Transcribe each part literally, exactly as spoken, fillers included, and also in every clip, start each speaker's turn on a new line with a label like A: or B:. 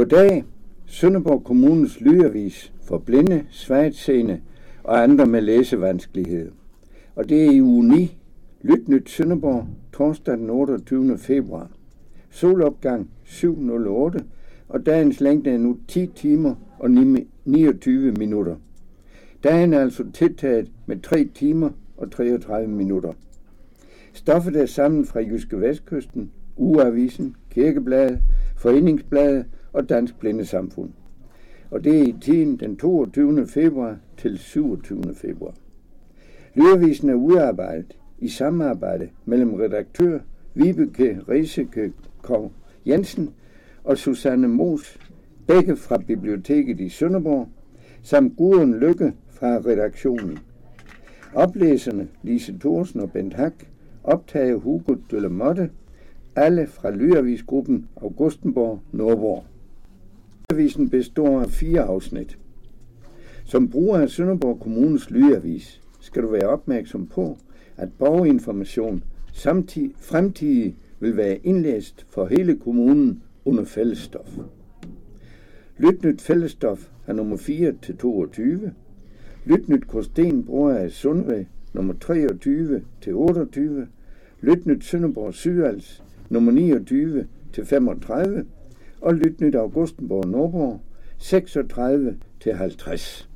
A: Goddag, Sønderborg Kommunes lydaavis for blinde, svagtseende og andre med læsevanskeligheder. Og det er i uge ni, Lytnyt Sønderborg, torsdag den otteogtyvende februar. Solopgang syv nul otte, og dagens længde er nu ti timer og niogtyve minutter. Dagen er altså tiltaget med tre timer og treogtredive minutter. Stoffet er sammen fra Jyske Vestkysten, Ugeavisen, Kirkebladet, Foreningsbladet og Dansk Blindesamfund. Og det er i tiden den toogtyvende februar til syvogtyvende februar. Lydavisen er udarbejdet i samarbejde mellem redaktør Vibeke Riseke Kov Jensen og Susanne Moos, begge fra biblioteket i Sønderborg, samt Gudrun Lykke fra redaktionen. Oplæserne Lise Thorsen og Bent Hak, optager Hugo de la Motte, alle fra Lyavisgruppen Augustenborg Nordborg. Lydavisen består af fire afsnit. Som bruger af Sønderborg Kommunes lydaavis skal du være opmærksom på, at borgerinformation samtidig fremtidig vil være indlæst for hele kommunen under fællesstof. Lytnyt fællesstof er nummer fire til toogtyve. Lytnyt Kosten bruger af Sundve nummer treogtyve til otteogtyve. Lytnyt Sønderborg Sydals nummer niogtyve til femogtredive. Og Lytnyt Augustenborg Nordborg seksogtredive til halvtreds.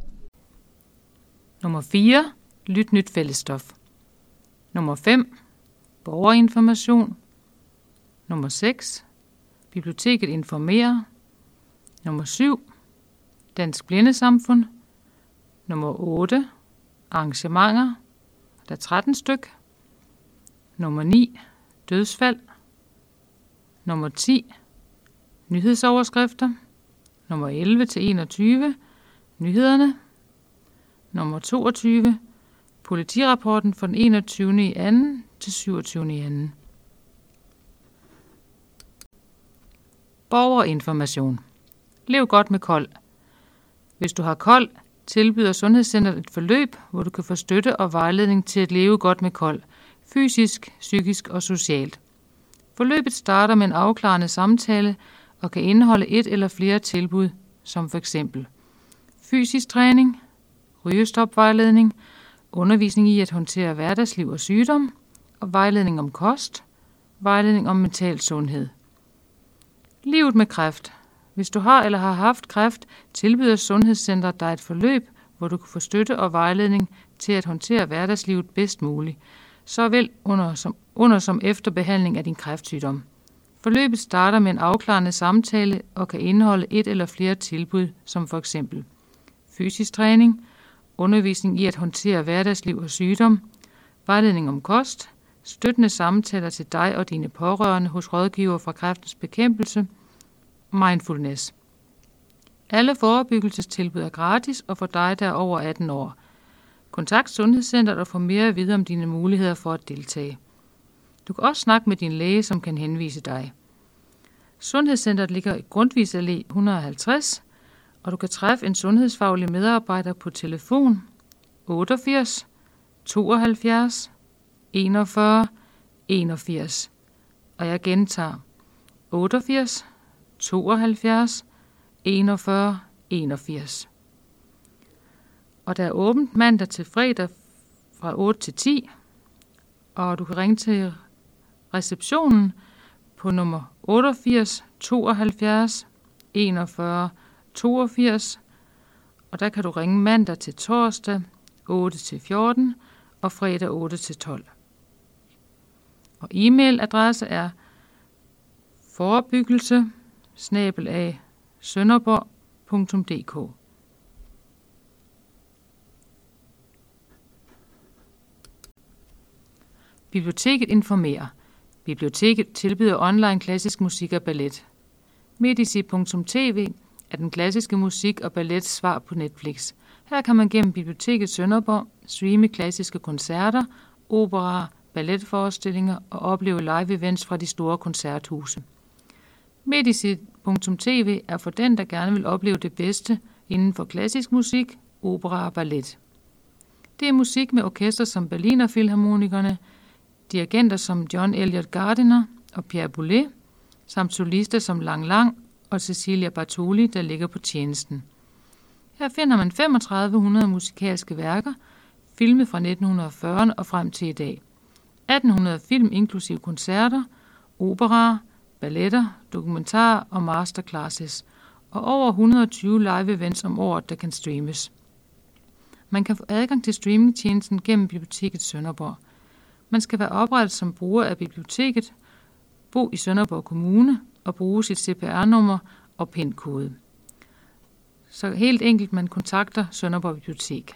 B: Nummer fire. Lytnyt fællesstof. Nummer fem. Borgerinformation. Nummer seks. Biblioteket informerer. Nummer syv. Dansk Blindesamfund. Nummer otte. Arrangementer. Der er tretten styk. Nummer ni. Dødsfald. Nummer ti. Nyhedsoverskrifter. Nummer elleve til enogtyve. Nyhederne. Nummer toogtyve. Politirapporten fra den enogtyvende i anden til syvogtyvende i anden. Borgerinformation. Lev godt med kol. Hvis du har kol, tilbyder Sundhedscentret et forløb, hvor du kan få støtte og vejledning til at leve godt med kol, fysisk, psykisk og socialt. Forløbet starter med en afklarende samtale og kan indeholde et eller flere tilbud, som for eksempel fysisk træning, rygestopvejledning, undervisning i at håndtere hverdagsliv og sygdom, og vejledning om kost, vejledning om mental sundhed. Livet med kræft. Hvis du har eller har haft kræft, tilbyder Sundhedscentret dig et forløb, hvor du kan få støtte og vejledning til at håndtere hverdagslivet bedst muligt, såvel under som, under som efter behandling af din kræftsygdom. Forløbet starter med en afklarende samtale og kan indeholde et eller flere tilbud, som for eksempel fysisk træning, undervisning i at håndtere hverdagsliv og sygdom, vejledning om kost, støttende samtaler til dig og dine pårørende hos rådgiver fra Kræftens Bekæmpelse, mindfulness. Alle forebyggelsestilbud er gratis og for dig, der er over atten år. Kontakt Sundhedscentret og få mere at vide om dine muligheder for at deltage. Du kan også snakke med din læge, som kan henvise dig. Sundhedscentret ligger i Grundtvigs Allé et hundrede og halvtreds, og du kan træffe en sundhedsfaglig medarbejder på telefon otteogfirs tooghalvfjerds enogfyrre enogfirs. Og jeg gentager otteogfirs tooghalvfjerds enogfyrre enogfirs. Og der er åbent mandag til fredag fra otte til ti, og du kan ringe til receptionen på nummer otteogfirs tooghalvfjerds enogfyrre toogfirs, og der kan du ringe mandag til torsdag otte til fjorten og fredag otte til tolv. Og e-mailadresse er forebyggelse bindestreg sønderborg punktum d k. Biblioteket informerer. Biblioteket tilbyder online klassisk musik og ballet. Medici punktum t v er den klassiske musik og ballet svar på Netflix. Her kan man gennem Biblioteket Sønderborg streame klassiske koncerter, operaer, balletforestillinger og opleve live-events fra de store koncerthuse. Medici punktum t v er for den, der gerne vil opleve det bedste inden for klassisk musik, opera og ballet. Det er musik med orkester som Berliner Philharmonikerne, dirigenter som John Elliott Gardiner og Pierre Boulez, samt solister som Lang Lang og Cecilia Bartoli, der ligger på tjenesten. Her finder man femogtredive hundrede musikalske værker, filmet fra nitten fyrrerne og frem til i dag. atten hundrede film inklusive koncerter, operaer, balletter, dokumentarer og masterclasses, og over et hundrede og tyve live events om året, der kan streames. Man kan få adgang til streamingtjenesten gennem Biblioteket Sønderborg. Man skal være oprettet som bruger af biblioteket, bo i Sønderborg Kommune og bruge sit C P R-nummer og P I N-kode. Så helt enkelt, man kontakter Sønderborg Bibliotek.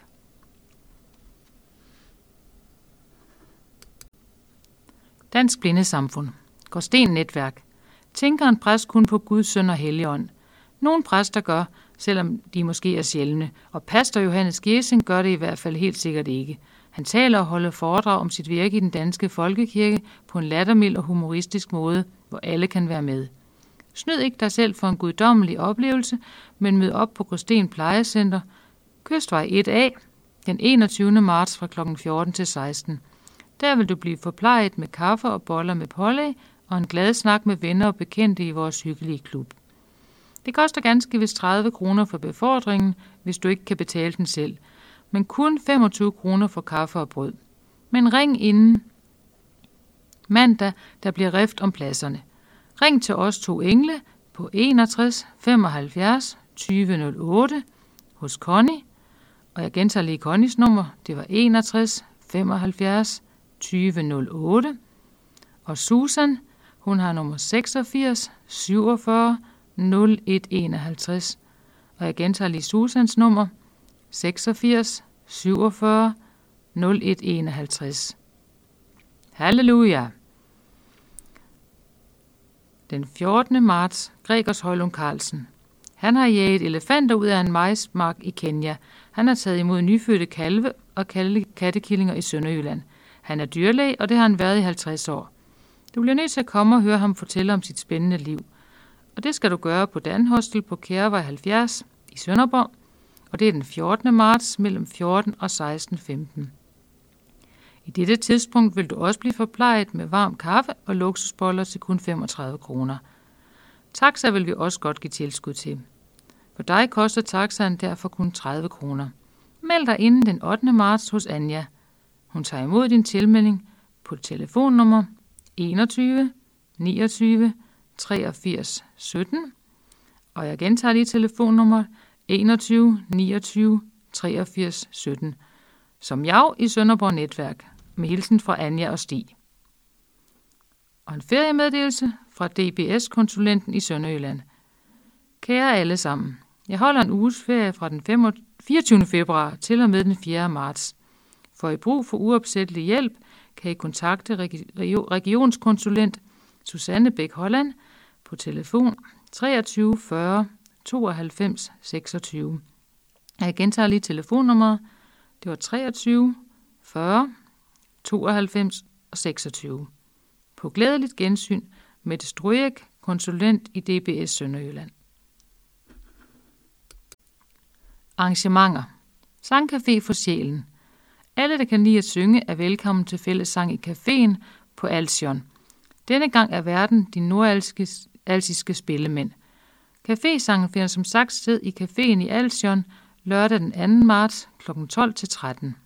B: Dansk Blindesamfund. Gråsten Netværk. Tænker en præst kun på Guds søn og Helligånd? Nogle præster gør, selvom de måske er sjældne, og pastor Johannes Gjesing gør det i hvert fald helt sikkert ikke. Han taler og holder foredrag om sit virke i den danske folkekirke på en lattermild og humoristisk måde, hvor alle kan være med. Snyd ikke dig selv for en guddommelig oplevelse, men mød op på Gråsten Plejecenter, Kystvej et A, den enogtyvende marts fra klokken fjorten til seksten. Der vil du blive forplejet med kaffe og boller med pålæg og en glad snak med venner og bekendte i vores hyggelige klub. Det koster ganske vist tredive kroner for befordringen, hvis du ikke kan betale den selv, men kun femogtyve kroner for kaffe og brød. Men ring inden mandag, der bliver rift om pladserne. Ring til os to engle på enogtres femoghalvfjerds tyve nul otte hos Connie, og jeg gentager lige Connies nummer, det var enogtres femoghalvfjerds tyve nul otte, og Susan, hun har nummer seksogfirs syvogfyrre nul et enoghalvtreds, og jeg gentager lige Susans nummer, seksogfirs syvogfyrre nul et enoghalvtreds. Halleluja! Den fjortende marts, Gregers Højlund Carlsen. Han har jaget elefanter ud af en majsmark i Kenya. Han har taget imod nyfødte kalve og kattekillinger i Sønderjylland. Han er dyrlæge, og det har han været i halvtreds år. Du bliver nødt til at komme og høre ham fortælle om sit spændende liv. Og det skal du gøre på Dan Hostel på Kærevej halvfjerds i Sønderborg, og det er den fjortende marts mellem fjorten og seksten femten. I dette tidspunkt vil du også blive forplejet med varm kaffe og luksusboller til kun femogtredive kroner. Taxa vil vi også godt give tilskud til. For dig koster taxaen derfor kun tredive kroner. Meld dig inden den ottende marts hos Anja. Hun tager imod din tilmelding på telefonnummer enogtyve niogtyve treogfirs sytten, og jeg gentager lige telefonnummer enogtyve niogtyve treogfirs sytten, som jeg i Sønderborg Netværk, med hilsen fra Anja og Stig. Og en feriemeddelelse fra D B S-konsulenten i Sønderjylland. Kære alle sammen, jeg holder en uges ferie fra den fireogtyvende februar til og med den fjerde marts. For i brug for uopsættelig hjælp kan I kontakte regionskonsulent Susanne Bæk Holland på telefon treogtyve fyrre tooghalvfems seksogtyve. Jeg gentager lige telefonnummeret. Det var treogtyve fyrre tooghalvfems seksogtyve. På glædeligt gensyn med Strøjek, konsulent i D B S Sønderjylland. Arrangementer. Sangcafé for sjælen. Alle, der kan lide at synge, er velkommen til fællessang i caféen på Alsion. Denne gang er verden de nordalsiske spillemænd. Cafésangen finder som sagt sted i caféen i Alsion lørdag den anden marts klokken tolv til tretten.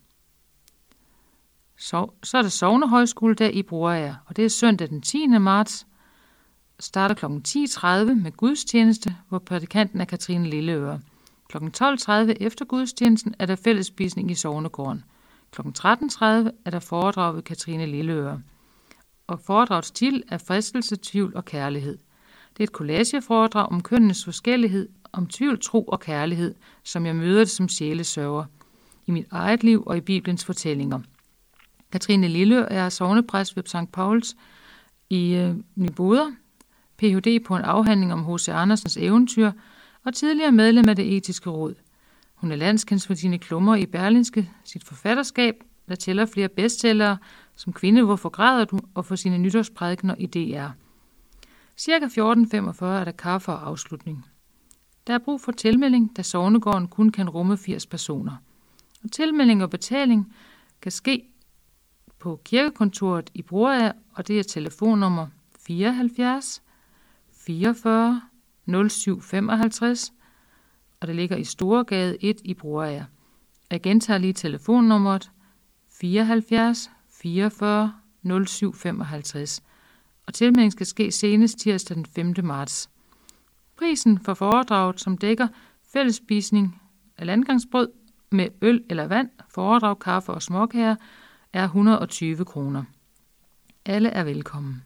B: Så, så er der Sognehøjskole der i Broager, og det er søndag den tiende marts. Starter klokken ti tredive med gudstjeneste, hvor prædikanten er Katrine Lilleøre. klokken tolv tredive efter gudstjenesten er der fællesspisning i Sognegården. klokken tretten tredive er der foredrag ved Katrine Lilleøre. Og foredragets titel er Fristelse, tvivl og kærlighed. Det er et collageforedrag om kønnenes forskellighed, om tvivl, tro og kærlighed, som jeg møder det som sjælesørger i mit eget liv og i Bibelens fortællinger. Katrine Lilleøre er sognepræst ved Sankt Pauls i øh, Nyboder, P H D på en afhandling om H C Andersens eventyr og tidligere medlem af Det Etiske Råd. Hun er landskendt for sine klummer i Berlingske, sit forfatterskab, der tæller flere bestsellere, som Kvinde, hvorfor græder du, og for sine nytårsprædikener i D R. Cirka fjorten femogfyrre er der kaffe og afslutning. Der er brug for tilmelding, da sognegården kun kan rumme firs personer. Og tilmelding og betaling kan ske på kirkekontoret i Broager, og det er telefonnummer fireoghalvfjerds fireogfyrre nul syv femoghalvtreds, og det ligger i Storegade et i Broager. Jeg gentager lige telefonnummeret fireoghalvfjerds fireogfyrre nul syv femoghalvtreds, og tilmelding skal ske senest tirsdag den femte marts. Prisen for foredraget, som dækker fællesspisning af landgangsbrød med øl eller vand, foredrag, kaffe og småkager, er et hundrede og tyve kroner. Alle er velkommen.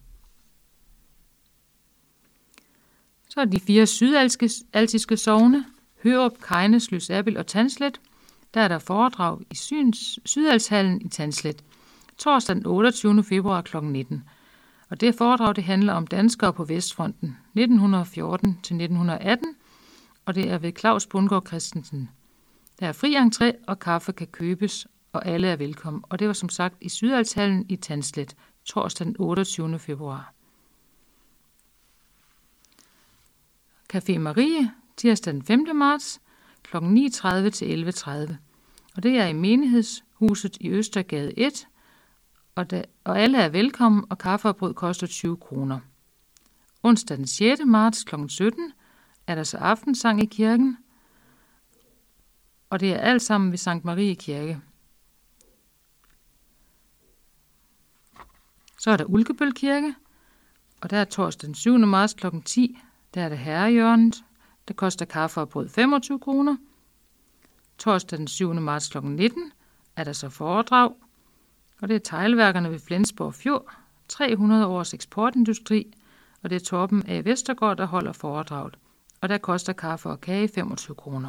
B: Så er de fire sydaltiske sogne, Hørup, Kegnes, Lysabil og Tanslet. Der er der foredrag i Syns, Sydalshallen i Tanslet, torsdag den otteogtyvende februar klokken nitten. Og det foredrag det handler om danskere på Vestfronten nitten fjorten til nitten atten, og det er ved Claus Bundgaard Christensen. Der er fri entré, og kaffe kan købes, og alle er velkommen. Og det var som sagt i Sydalshallen i Tanslet, torsdag den otteogtyvende februar. Café Marie, tirsdag den femte marts, klokken ni tredive til elleve tredive. Og det er i menighedshuset i Østergade et, og, da, og alle er velkommen, og kaffe og brød koster tyve kroner. Onsdag den sjette marts klokken sytten er der så aftensang i kirken, og det er alt sammen ved Sankt Marie Kirke. Så er der Ulkebøl Kirke, og der er torsdag den syvende marts klokken ti, der er der herrehjørnet, der koster kaffe og brød femogtyve kroner. Torsdag den syvende marts klokken nitten er der så foredrag, og det er teglværkerne ved Flensborg Fjord, tre hundrede års eksportindustri, og det er Torben A. Vestergaard, der holder foredraget, og der koster kaffe og kage femogtyve kroner.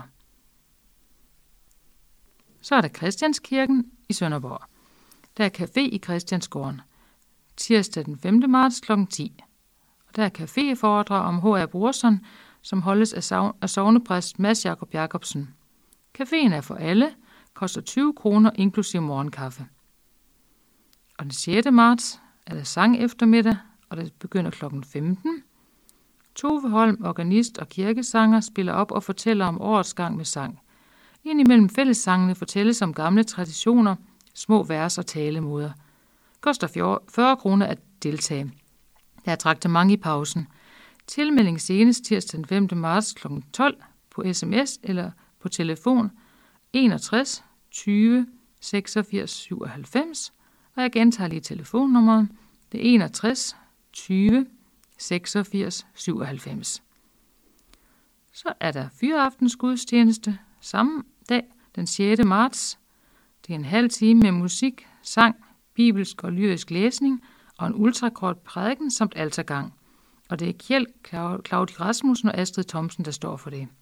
B: Så er der Christianskirken i Sønderborg. Der er café i Christiansgården, tirsdag den femte marts klokken ti. Og der er caféforedrag om H R. Brorson, som holdes af sognepræst Mads Jakob Jacobsen. Caféen er for alle, koster tyve kroner inklusive morgenkaffe. Og den sjette marts er der sang eftermiddag, og det begynder klokken femten. Tove Holm, organist og kirkesanger, spiller op og fortæller om årets gang med sang. Indimellem fællessangene fortælles om gamle traditioner, små vers og talemåder. Koster fyrre kroner at deltage. Der er traktement i pausen. Tilmelding senest tirsdag den femte marts klokken tolv på sms eller på telefon enogtres tyve seksogfirs syvoghalvfems, og jeg gentager lige telefonnummeret. Det er enogtres tyve seksogfirs syvoghalvfems. Så er der fyraftensgudstjeneste samme dag, den sjette marts. Det er en halv time med musik, sang, bibelsk og lyrisk læsning og en ultrakort prædiken samt altergang. Og det er Kjeld Claudi Rasmussen og Astrid Thomsen, der står for det.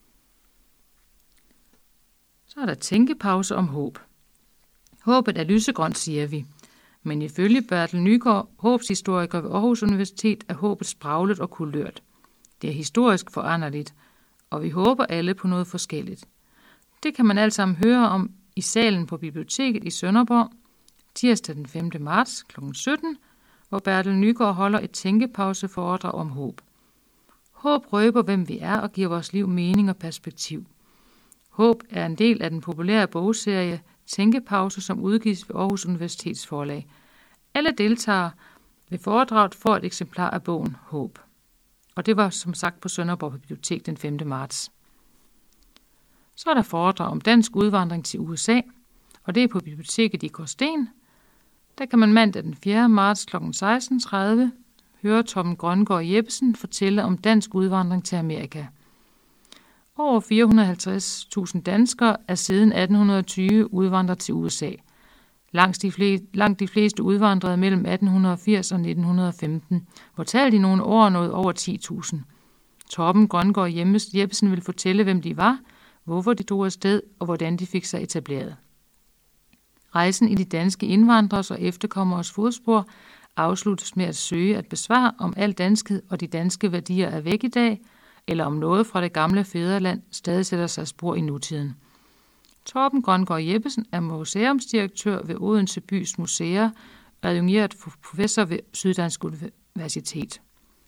B: Så er der tænkepause om håb. Håbet er lysegrønt, siger vi. Men ifølge Bertel Nygaard, håbshistoriker ved Aarhus Universitet, er håbet spraglet og kulørt. Det er historisk foranderligt, og vi håber alle på noget forskelligt. Det kan man alt sammen høre om i salen på biblioteket i Sønderborg, tirsdag den femte marts klokken sytten, hvor Bertel Nygaard holder et tænkepauseforedrag om håb. Håb røber, hvem vi er og giver vores liv mening og perspektiv. Håb er en del af den populære bogserie Tænkepause, som udgives ved Aarhus Universitets forlag. Alle deltagere ved foredraget får et eksemplar af bogen Håb. Og det var som sagt på Sønderborg Bibliotek den femte marts. Så er der foredrag om dansk udvandring til U S A, og det er på biblioteket i Gråsten. Der kan man mandag den fjerde marts klokken seksten tredive høre Torben Grøngaard Jeppesen fortælle om dansk udvandring til Amerika. Over fire hundrede og halvtreds tusind danskere er siden atten tyve udvandret til U S A. Langt de, fleste, langt de fleste udvandrede mellem atten firs og nitten femten, hvor tallet i nogle år nåede over ti tusind. Torben Grøngaard Jeppesen vil fortælle, hvem de var, hvorfor de drog afsted og hvordan de fik sig etableret. Rejsen i de danske indvandrers og efterkommeres fodspor afsluttes med at søge at besvare, om al danskhed og de danske værdier er væk i dag, eller om noget fra det gamle fædreland stadig sætter sig spor i nutiden. Torben Grøngaard Jeppesen er museumsdirektør ved Odense Bys Museer, adjungeret professor ved Syddansk Universitet.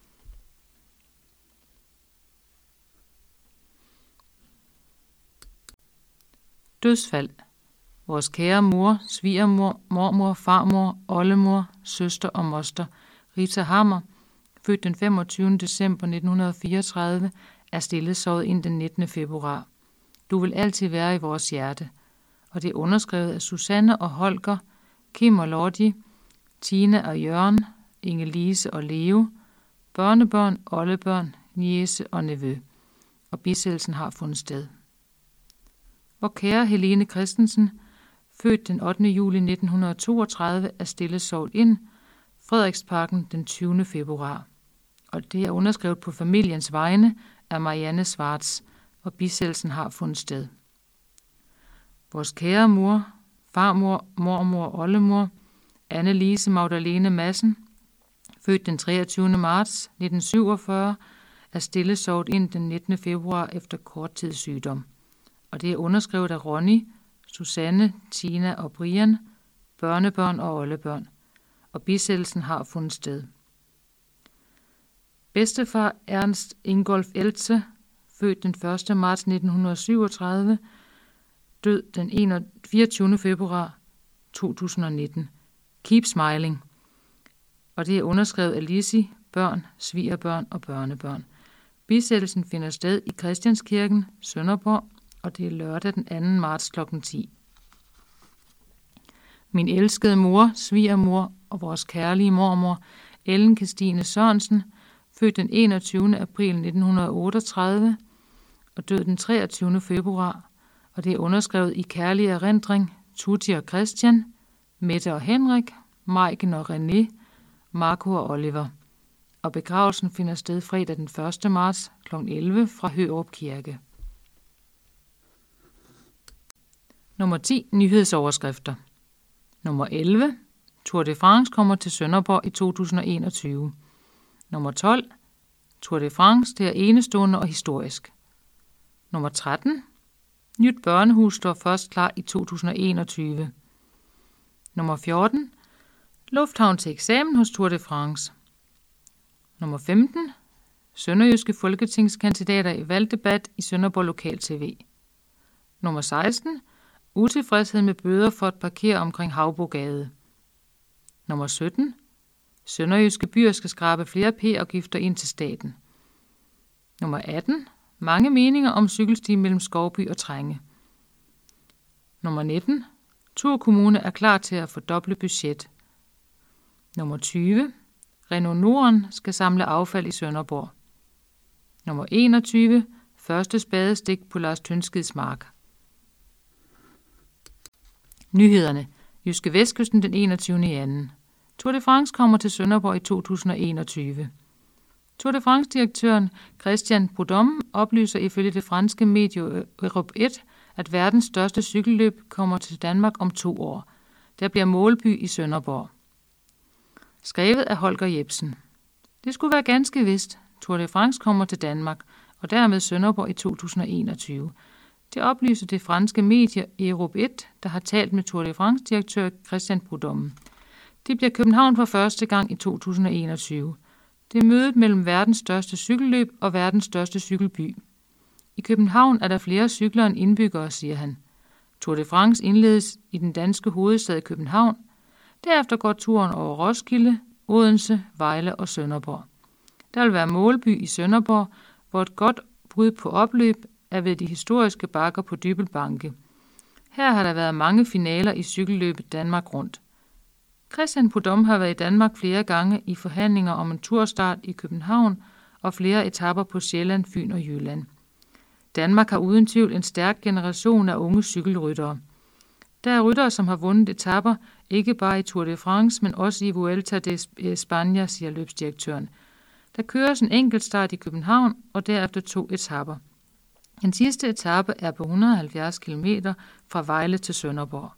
B: Dødsfald. Vores kære mor, svigermor, mormor, farmor, oldemor, søster og moster, Rita Hammer, født den femogtyvende december nitten fireogtredive, er stillesovet ind den nittende februar. Du vil altid være i vores hjerte. Og det er underskrevet af Susanne og Holger, Kim og Lottie, Tina og Jørgen, Inge-Lise og Leo, børnebørn, oldebørn, niece og nevø. Og bisættelsen har fundet sted. Vor kære Helene Christensen, født den ottende juli nitten toogtredive, er stillesovet ind, Frederiksparken den tyvende februar. Og det er underskrevet på familiens vegne af Marianne Schwartz, og bisættelsen har fundet sted. Vores kære mor, farmor, mormor og oldemor, Anne-Lise Magdalene Madsen, født den treogtyvende marts nitten syvogfyrre, er stillesovet ind den nittende februar efter kort tids sygdom. Og det er underskrevet af Ronny, Susanne, Tina og Brian, børnebørn og oldebørn. Og bisættelsen har fundet sted. Bedstefar Ernst Ingolf Elze, født den første marts nitten syvogtredive, død den fireogtyvende februar to tusind og nitten. Keep smiling. Og det er underskrevet af Lissi, børn, svigerbørn og børnebørn. Bisættelsen finder sted i Christianskirken, Sønderborg, og det er lørdag den anden marts klokken ti. Min elskede mor, svigermor og vores kærlige mormor, Ellen Kirstine Sørensen, født den enogtyvende april nitten otteogtredive og død den treogtyvende februar, og det er underskrevet i kærlig erindring Tutti og Christian, Mette og Henrik, Maiken og René, Marco og Oliver. Og begravelsen finder sted fredag den første marts klokken elleve fra Hørup Kirke. Nummer ti. Nyhedsoverskrifter. Nummer elleve. Tour de France kommer til Sønderborg i to tusind og enogtyve. Nummer tolv. Tour de France, det er enestående og historisk. Nummer tretten. Nyt børnehus står først klar i to tusind og enogtyve. Nummer fjorten. Lufthavn til eksamen hos Tour de France. Nummer femten. Sønderjyske folketingskandidater i valgdebat i Sønderborg Lokal T V. Nummer seksten. Utilfredshed med bøder for at parkere omkring Havbogade. Nummer sytten. Sønderjyske byer skal skrabe flere p-afgifter ind til staten. Nummer atten. Mange meninger om cykelsti mellem Skovby og Trænge. Nummer nitten. Thur Kommune er klar til at fordoble budget. Nummer tyve. Renault Norden skal samle affald i Sønderborg. Nummer enogtyve. Første spadestik på Lars Tønskids mark. Nyhederne. Jyske Vestkysten den enogtyvende anden Tour de France kommer til Sønderborg i to tusind og enogtyve. Tour de France-direktøren Christian Prudhomme oplyser ifølge det franske medie Europe et, at verdens største cykelløb kommer til Danmark om to år. Der bliver målby i Sønderborg. Skrevet af Holger Jebsen. Det skulle være ganske vist. Tour de France kommer til Danmark, og dermed Sønderborg i to tusind og enogtyve. Det oplyser det franske medie Europe et, der har talt med Tour de France-direktør Christian Prudhomme. Det bliver København for første gang i to tusind og enogtyve. Det er mødet mellem verdens største cykelløb og verdens største cykelby. I København er der flere cykler end indbyggere, siger han. Tour de France indledes i den danske hovedstad København. Derefter går turen over Roskilde, Odense, Vejle og Sønderborg. Der vil være målby i Sønderborg, hvor et godt brud på opløb er ved de historiske bakker på Dybbølbanke. Her har der været mange finaler i cykelløbet Danmark rundt. Christian Prudhomme har været i Danmark flere gange i forhandlinger om en turstart i København og flere etaper på Sjælland, Fyn og Jylland. Danmark har uden tvivl en stærk generation af unge cykelryttere. Der er ryttere, som har vundet etaper, ikke bare i Tour de France, men også i Vuelta de España, siger løbsdirektøren. Der køres en enkeltstart i København og derefter to etaper. Den sidste etape er på et hundrede og halvfjerds kilometer fra Vejle til Sønderborg.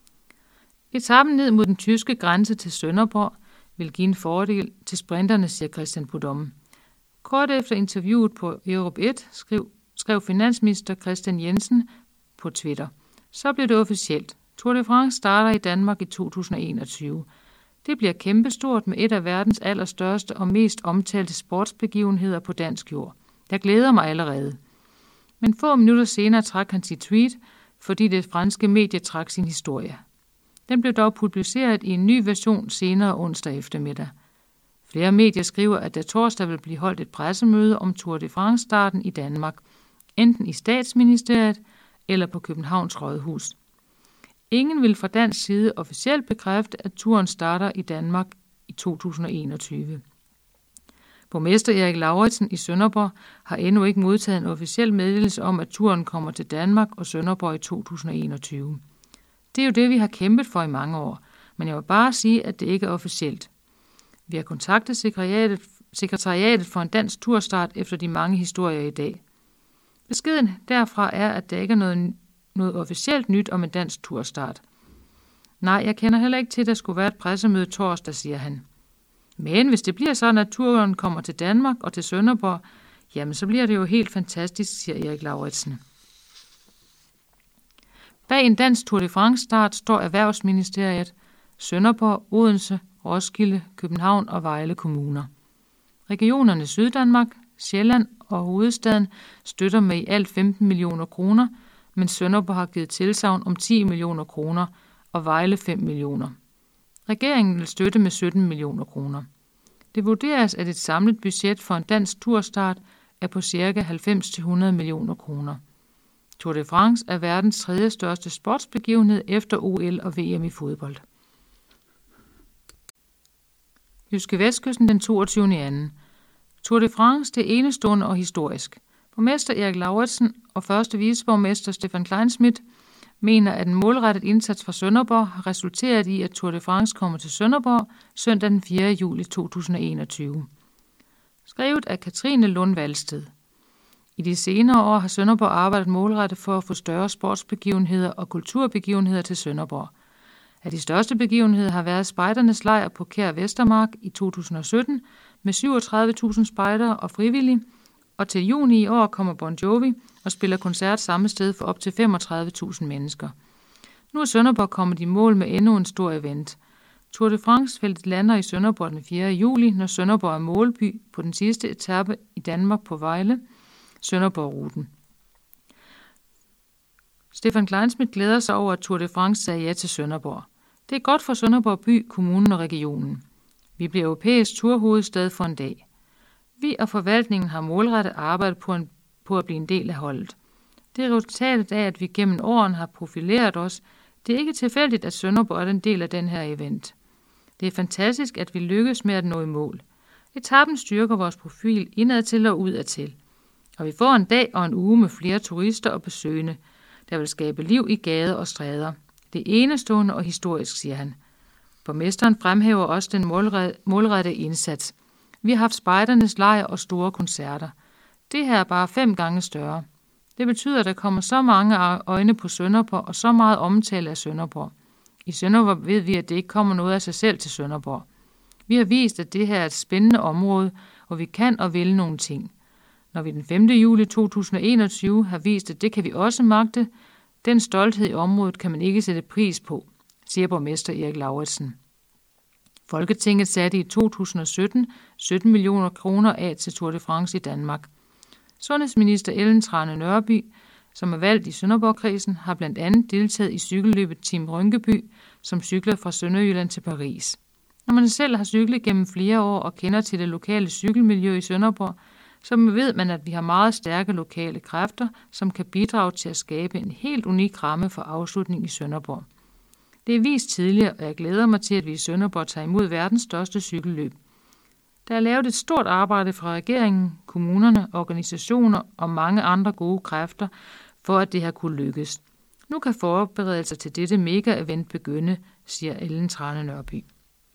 B: Etappen ned mod den tyske grænse til Sønderborg vil give en fordel til sprinterne, siger Christian Prudhomme. Kort efter interviewet på Europe et skrev, skrev finansminister Christian Jensen på Twitter. Så blev det officielt. Tour de France starter i Danmark i to tusind og enogtyve. Det bliver kæmpestort med et af verdens allerstørste og mest omtalte sportsbegivenheder på dansk jord. Jeg glæder mig allerede. Men få minutter senere trak han sit tweet, fordi det franske medie trak sin historie. Den blev dog publiceret i en ny version senere onsdag eftermiddag. Flere medier skriver, at der torsdag vil blive holdt et pressemøde om Tour de France-starten i Danmark, enten i Statsministeriet eller på Københavns Rådhus. Ingen vil fra dansk side officielt bekræfte, at turen starter i Danmark i to tusind og enogtyve. Borgmester Erik Lauritsen i Sønderborg har endnu ikke modtaget en officiel meddelelse om, at turen kommer til Danmark og Sønderborg i to tusind og enogtyve. Det er jo det, vi har kæmpet for i mange år, men jeg vil bare sige, at det ikke er officielt. Vi har kontaktet sekretariatet, sekretariatet for en dansk turstart efter de mange historier i dag. Beskeden derfra er, at der ikke er noget, noget officielt nyt om en dansk turstart. Nej, jeg kender heller ikke til, at der skulle være et pressemøde torsdag, siger han. Men hvis det bliver sådan, at turen kommer til Danmark og til Sønderborg, jamen så bliver det jo helt fantastisk, siger Erik Lauritsen. Bag en dansk Tour de France-start står Erhvervsministeriet, Sønderborg, Odense, Roskilde, København og Vejle kommuner. Regionerne Syddanmark, Sjælland og hovedstaden støtter med i alt femten millioner kroner, men Sønderborg har givet tilsagn om ti millioner kroner og Vejle fem millioner. Regeringen vil støtte med sytten millioner kroner. Det vurderes, at et samlet budget for en dansk turstart er på ca. halvfems til hundrede millioner kroner. Tour de France er verdens tredje største sportsbegivenhed efter O L og V M i fodbold. Jyske Vestkysten den toogtyvende anden Tour de France det enestående og historisk. Borgmester Erik Lauritsen og første viceborgmester Stefan Kleinschmidt mener, at en målrettet indsats fra Sønderborg har resulteret i, at Tour de France kommer til Sønderborg søndag den fjerde juli to tusind og enogtyve. Skrevet af Katrine Lund Valsted. I de senere år har Sønderborg arbejdet målrettet for at få større sportsbegivenheder og kulturbegivenheder til Sønderborg. Af de største begivenheder har været spejdernes lejr på Kær Vestermark i to tusind og sytten med syvogtredive tusind spejdere og frivillige, og til juni i år kommer Bon Jovi og spiller koncert samme sted for op til femogtredive tusind mennesker. Nu er Sønderborg kommet i mål med endnu en stor event. Tour de France-feltet lander i Sønderborg den fjerde juli, når Sønderborg er målby på den sidste etape i Danmark på Vejle, Sønderborg-ruten. Stefan Kleinschmidt glæder sig over, at Tour de France sagde ja til Sønderborg. Det er godt for Sønderborg by, kommunen og regionen. Vi bliver europæisk turhovedstad for en dag. Vi og forvaltningen har målrettet arbejdet på, en, på at blive en del af holdet. Det er resultatet af, at vi gennem årene har profileret os. Det er ikke tilfældigt, at Sønderborg er en del af den her event. Det er fantastisk, at vi lykkes med at nå i mål. Etappen styrker vores profil indadtil og udadtil. Og vi får en dag og en uge med flere turister og besøgende, der vil skabe liv i gader og stræder. Det er enestående og historisk, siger han. Borgmesteren fremhæver også den målrettede indsats. Vi har haft spejdernes lejr og store koncerter. Det her er bare fem gange større. Det betyder, at der kommer så mange øjne på Sønderborg og så meget omtale af Sønderborg. I Sønderborg ved vi, at det ikke kommer noget af sig selv til Sønderborg. Vi har vist, at det her er et spændende område, hvor vi kan og vil nogle ting. Når vi den femte juli to tusind og enogtyve har vist, at det kan vi også magte, den stolthed i området kan man ikke sætte pris på, siger borgmester Erik Lauritsen. Folketinget satte i to tusind og sytten sytten millioner kroner af til Tour de France i Danmark. Sundhedsminister Ellen Trane Nørby, som er valgt i Sønderborg-kredsen, har blandt andet deltaget i cykelløbet Team Rynkeby, som cykler fra Sønderjylland til Paris. Når man selv har cyklet gennem flere år og kender til det lokale cykelmiljø i Sønderborg, så ved man, at vi har meget stærke lokale kræfter, som kan bidrage til at skabe en helt unik ramme for afslutning i Sønderborg. Det er vist tidligere, og jeg glæder mig til, at vi i Sønderborg tager imod verdens største cykelløb. Der er lavet et stort arbejde fra regeringen, kommunerne, organisationer og mange andre gode kræfter, for at det har kunne lykkes. Nu kan forberedelser til dette mega-event begynde, siger Ellen Trane Nørby.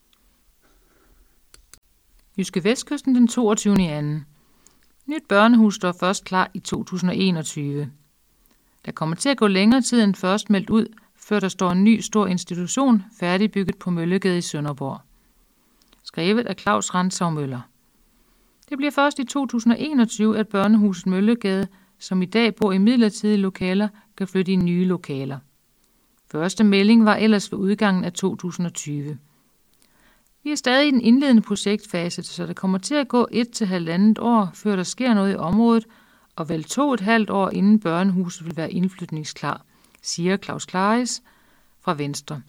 B: Jyske Vestkysten den toogtyvende anden Nyt børnehus står først klar i to tusind og enogtyve. Der kommer til at gå længere tid end først meldt ud, før der står en ny stor institution færdigbygget på Møllegade i Sønderborg. Skrevet af Claus Rantzav Møller. Det bliver først i to tusind og enogtyve, at børnehuset Møllegade, som i dag bor i midlertidige lokaler, kan flytte i nye lokaler. Første melding var ellers ved udgangen af to tusind og tyve. Vi er stadig i den indledende projektfase, så det kommer til at gå et til halvandet år, før der sker noget i området, og vel to et halvt år, inden børnehuset vil være indflytningsklar, siger Claus Klaris fra Venstre,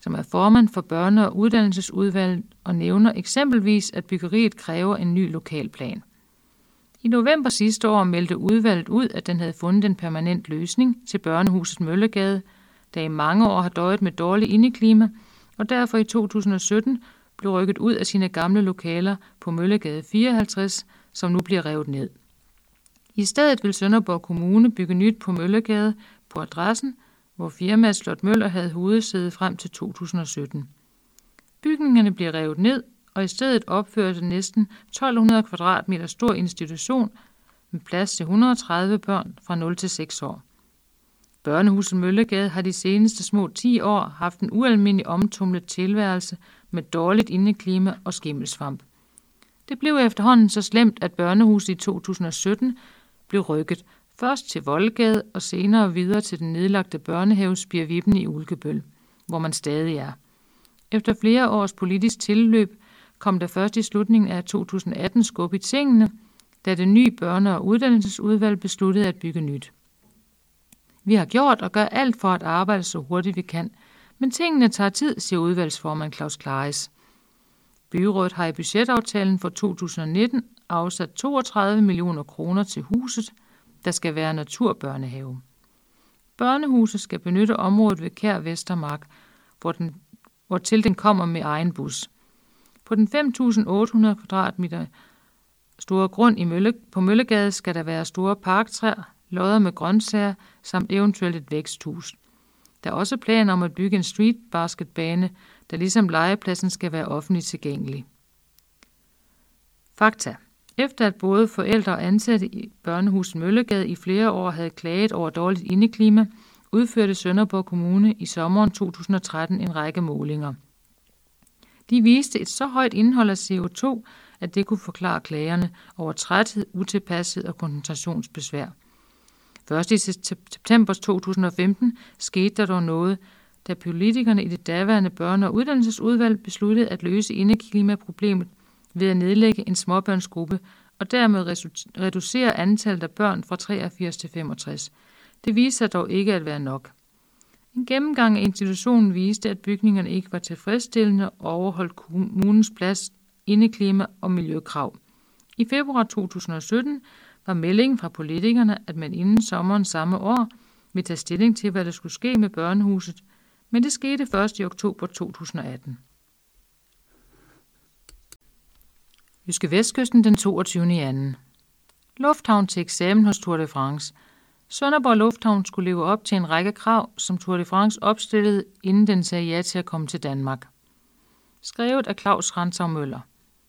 B: som er formand for børne- og uddannelsesudvalget og nævner eksempelvis, at byggeriet kræver en ny lokalplan. I november sidste år meldte udvalget ud, at den havde fundet en permanent løsning til børnehuset Møllegade, der i mange år har døjet med dårligt indeklima, og derfor i to tusind og sytten blev rykket ud af sine gamle lokaler på Møllegade fireoghalvtreds, som nu bliver revet ned. I stedet vil Sønderborg Kommune bygge nyt på Møllegade på adressen, hvor firmaet Slot Møller havde hovedsæde frem til to tusind og sytten. Bygningerne bliver revet ned, og i stedet opføres en næsten tolv hundrede kvadratmeter stor institution med plads til et hundrede og tredive børn fra nul til seks år. Børnehuset Møllegade har de seneste små ti år haft en ualmindelig omtumlet tilværelse med dårligt indeklima og skimmelsvamp. Det blev efterhånden så slemt, at børnehuset i to tusind og sytten blev rykket først til Voldgade og senere videre til den nedlagte børnehave Spir Vippen i Ulkebøl, hvor man stadig er. Efter flere års politisk tilløb kom der først i slutningen af to tusind og atten skub i tingene, da det nye børne- og uddannelsesudvalg besluttede at bygge nyt. Vi har gjort og gør alt for at arbejde så hurtigt vi kan, men tingene tager tid, siger udvalgsformand Claus Claris. Byrådet har i budgetaftalen for to tusind og nitten afsat toogtredive millioner kroner til huset, der skal være naturbørnehave. Børnehuset skal benytte området ved Kær Vestermark, hvor den, hvortil den kommer med egen bus. På den fem tusind otte hundrede kvadratmeter store grund i Mølle, på Møllegade skal der være store parktræer, lodder med grøntsager samt eventuelt et væksthus. Der er også planer om at bygge en streetbasketbane, der ligesom legepladsen skal være offentligt tilgængelig. Fakta. Efter at både forældre og ansatte i børnehuset Møllegade i flere år havde klaget over dårligt indeklima, udførte Sønderborg Kommune i sommeren to tusind og tretten en række målinger. De viste et så højt indhold af C O to, at det kunne forklare klagerne over træthed, utilpashed og koncentrationsbesvær. Først i september to tusind og femten skete der dog noget, da politikerne i det daværende børne- og uddannelsesudvalg besluttede at løse indeklimaproblemet ved at nedlægge en småbørnsgruppe og dermed reducere antallet af børn fra treogfirs til femogtres. Det viste sig dog ikke at være nok. En gennemgang af institutionen viste, at bygningerne ikke var tilfredsstillende og overholdt kommunens plads, indeklima og miljøkrav. I februar to tusind og sytten var meldingen fra politikerne, at man inden sommeren samme år ville tage stilling til, hvad der skulle ske med børnehuset, men det skete først i oktober to tusind og atten. Jyske Vestkysten den toogtyvende anden Lufthavn til eksamen hos Tour de France. Sønderborg Lufthavn skulle leve op til en række krav, som Tour de France opstillede, inden den sagde ja til at komme til Danmark. Skrevet af Claus Rantau Møller.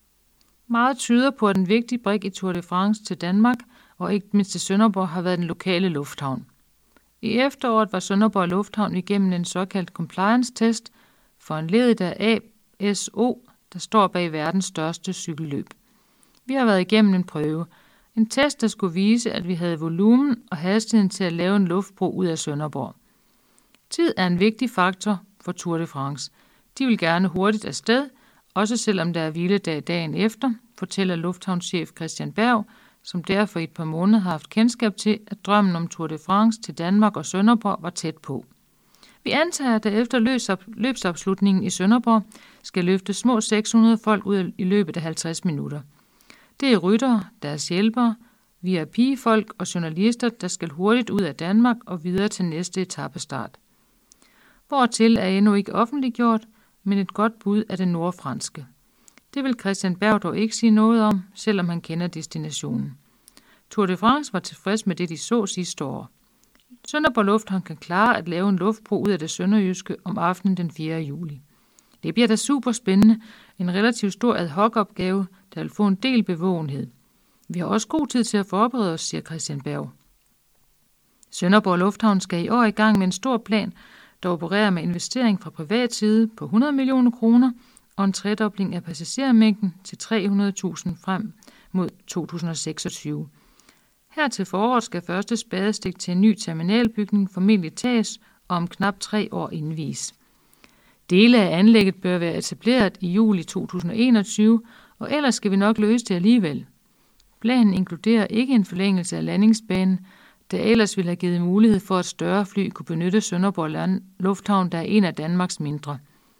B: Meget tyder på, at en vigtig brik i Tour de France til Danmark, og ikke mindst til Sønderborg, har været den lokale lufthavn. I efteråret var Sønderborg Lufthavn igennem en såkaldt compliance-test, foranlediget af A S O, der står bag verdens største cykelløb. Vi har været igennem en prøve. En test, der skulle vise, at vi havde volumen og hastigheden til at lave en luftbro ud af Sønderborg. Tid er en vigtig faktor for Tour de France. De vil gerne hurtigt afsted, også selvom der er hviledag dagen efter, fortæller lufthavnschef Christian Berg, som derfor i et par måneder har haft kendskab til, at drømmen om Tour de France til Danmark og Sønderborg var tæt på. Vi antager, at der efter løbsopslutningen i Sønderborg skal løfte små seks hundrede folk ud i løbet af halvtreds minutter. Det er ryttere, deres hjælpere, V I P-folk og journalister, der skal hurtigt ud af Danmark og videre til næste etapestart. Hvortil er endnu ikke offentliggjort, men et godt bud er det nordfranske. Det vil Christian Berg dog ikke sige noget om, selvom han kender destinationen. Tour de France var tilfreds med det, de så sidste år. Sønderborg Lufthavn kan klare at lave en luftbro ud af det sønderjyske om aftenen den fjerde juli. Det bliver da super spændende, en relativt stor ad hoc-opgave, der vil få en del bevågenhed. Vi har også god tid til at forberede os, siger Christian Berg. Sønderborg Lufthavn skal i år i gang med en stor plan, der opererer med investering fra privat side på hundrede millioner kroner og en tredobling af passagermængden til tre hundrede tusind frem mod to tusind og seksogtyve. Her til foråret skal første spadestik til en ny terminalbygning formentlig tages og om knap tre år indvies. Dele af anlægget bør være etableret i juli to tusind og enogtyve, og ellers skal vi nok løse det alligevel. Planen inkluderer ikke en forlængelse af landingsbanen, der ellers ville have givet mulighed for, at større fly kunne benytte Sønderborg Lufthavn, der er en af Danmarks mindre.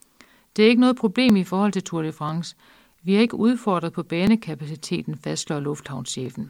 B: Det er ikke noget problem i forhold til Tour de France. Vi er ikke udfordret på banekapaciteten, fastslår lufthavnschefen.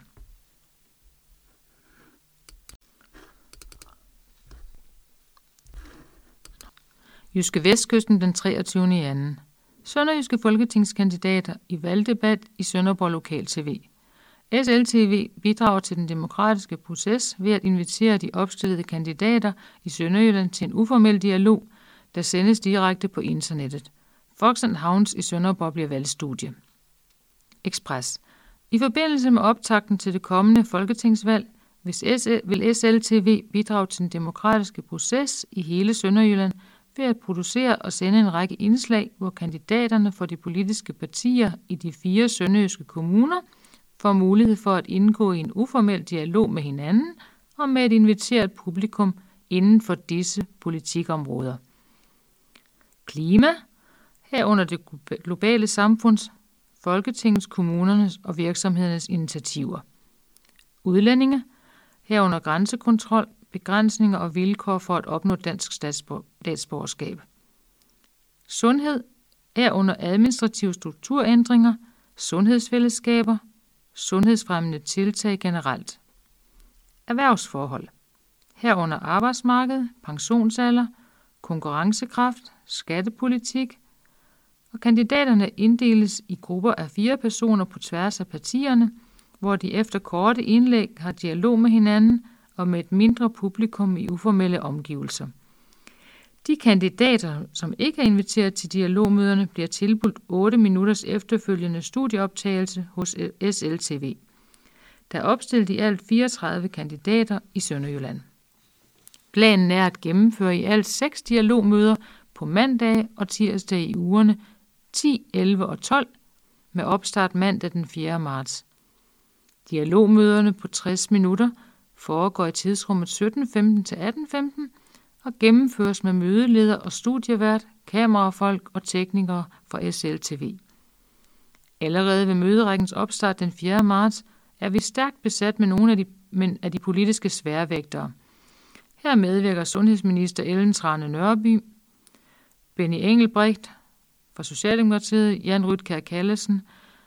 B: Jyske Vestkysten den treogtyvende anden Sønderjyske folketingskandidater i valgdebat i Sønderborg Lokal T V. S L T V bidrager til den demokratiske proces ved at invitere de opstillede kandidater i Sønderjylland til en uformel dialog, der sendes direkte på internettet. Fox and Hounds i Sønderborg bliver valgstudie. Express. I forbindelse med optakten til det kommende folketingsvalg hvis S L, vil S L T V bidrage til den demokratiske proces i hele Sønderjylland ved at producere og sende en række indslag, hvor kandidaterne for de politiske partier i de fire sønderjyske kommuner får mulighed for at indgå i en uformel dialog med hinanden og med et inviteret publikum inden for disse politikområder. Klima, herunder det globale samfunds, Folketingets, kommunernes og virksomhedernes initiativer. Udlændinge, herunder grænsekontrol, begrænsninger og vilkår for at opnå dansk statsborgerskab. Sundhed, herunder administrative strukturændringer, sundhedsfællesskaber, sundhedsfremmende tiltag generelt. Erhvervsforhold, herunder arbejdsmarked, pensionsalder, konkurrencekraft, skattepolitik, og kandidaterne inddeles i grupper af fire personer på tværs af partierne, hvor de efter korte indlæg har dialog med hinanden og med et mindre publikum i uformelle omgivelser. De kandidater, som ikke er inviteret til dialogmøderne, bliver tilbudt otte minutters efterfølgende studieoptagelse hos S L T V. Der er opstillet i alt fireogtredive kandidater i Sønderjylland. Planen er at gennemføre i alt seks dialogmøder på mandag og tirsdag i ugerne ti, elleve og tolv med opstart mandag den fjerde marts. Dialogmøderne på tres minutter foregår i tidsrummet sytten femten til atten femten og gennemføres med mødeleder og studievært, kamerafolk og teknikere fra S L T V. Allerede ved møderækkens opstart den fjerde marts er vi stærkt besat med nogle af de, men af de politiske sværvægtere. Her medvirker sundhedsminister Ellen Trane Nørby, Benny Engelbrecht fra Socialdemokratiet, Jan Rytkjær Callesen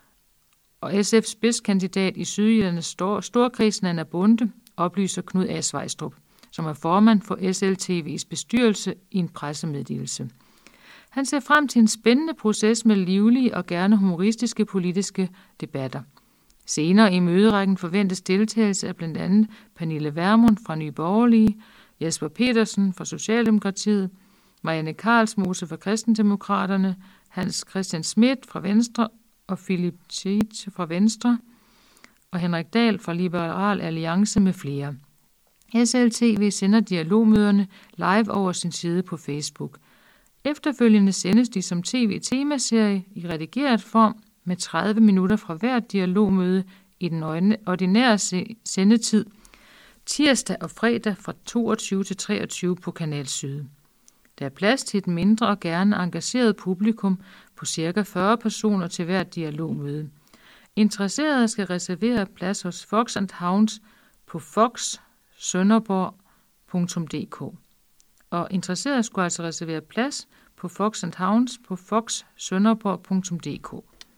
B: og S F's spidskandidat i Sydjyllands Stor- Storkreds, Nanna Bonde, oplyser Knud A. Svejstrup, som er formand for S L T V's bestyrelse i en pressemeddelelse. Han ser frem til en spændende proces med livlige og gerne humoristiske politiske debatter. Senere i møderækken forventes deltagelse af blandt andet Pernille Vermund fra Nye Borgerlige, Jesper Petersen fra Socialdemokratiet, Marianne Karlsmose fra Kristendemokraterne, Hans Christian Schmidt fra Venstre og Philip Tschit fra Venstre og Henrik Dahl fra Liberal Alliance med flere. S L T V sender dialogmøderne live over sin side på Facebook. Efterfølgende sendes de som tv-temaserie i redigeret form med tredive minutter fra hvert dialogmøde i den ordinære sendetid tirsdag og fredag fra toogtyve til treogtyve på Kanal Syd. Der er plads til et mindre og gerne engageret publikum på ca. fyrre personer til hvert dialogmøde. Interesserede skal reservere plads hos Fox and Hounds på fox sønderborg punktum d k. Og interesserede skulle altså reservere plads på Fox and Hounds på fox sønderborg punktum d k.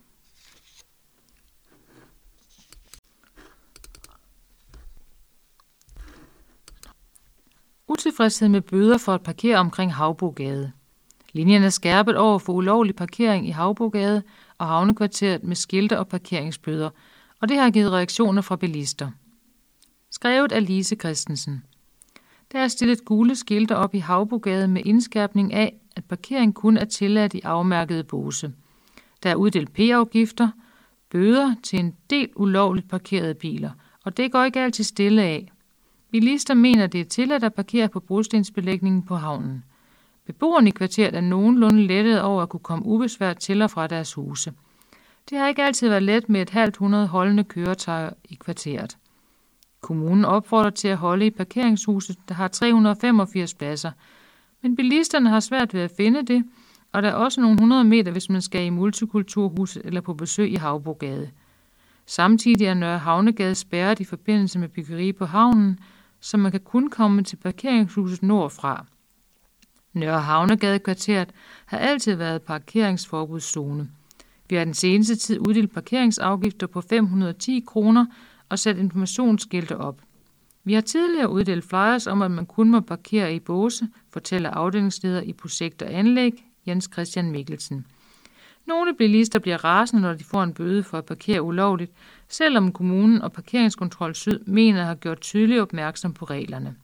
B: Utilfredshed med bøder for at parkere omkring Havbrogade. Linjen er skærpet over for ulovlig parkering i Havbrogade og Havnekvarteret med skilte og parkeringsbøder, og det har givet reaktioner fra bilister. Skrevet af Lise Christensen. Der er stillet gule skilte op i Havbrogade med indskærpning af, at parkering kun er tilladt i afmærkede båse. Der er uddelt p-afgifter, bøder til en del ulovligt parkerede biler, og det går ikke altid stille af. Bilister mener, det er tilladt at parkere på brostensbelægningen på havnen. Beboerne i kvarteret er nogenlunde lettet over at kunne komme ubesværet til og fra deres huse. Det har ikke altid været let med et halvt hundrede holdende køretøjer i kvarteret. Kommunen opfordrer til at holde i parkeringshuset, der har tre hundrede og femogfirs pladser, men bilisterne har svært ved at finde det, og der er også nogle hundrede meter, hvis man skal i multikulturhuset eller på besøg i Havbrogade. Samtidig er Nørre Havnegade spærret i forbindelse med byggeri på havnen, så man kan kun komme til parkeringshuset nordfra. Nørre Havnegadekvarteret har altid været parkeringsforbudszone. Vi har den seneste tid uddelt parkeringsafgifter på fem hundrede og ti kroner og sat informationsskilte op. Vi har tidligere uddelt flyers om, at man kun må parkere i båse, fortæller afdelingsleder i projekt og anlæg, Jens Christian Mikkelsen. Nogle bilister bliver rasende, når de får en bøde for at parkere ulovligt, selvom kommunen og Parkeringskontrol Syd mener at have gjort tydeligt opmærksom på reglerne.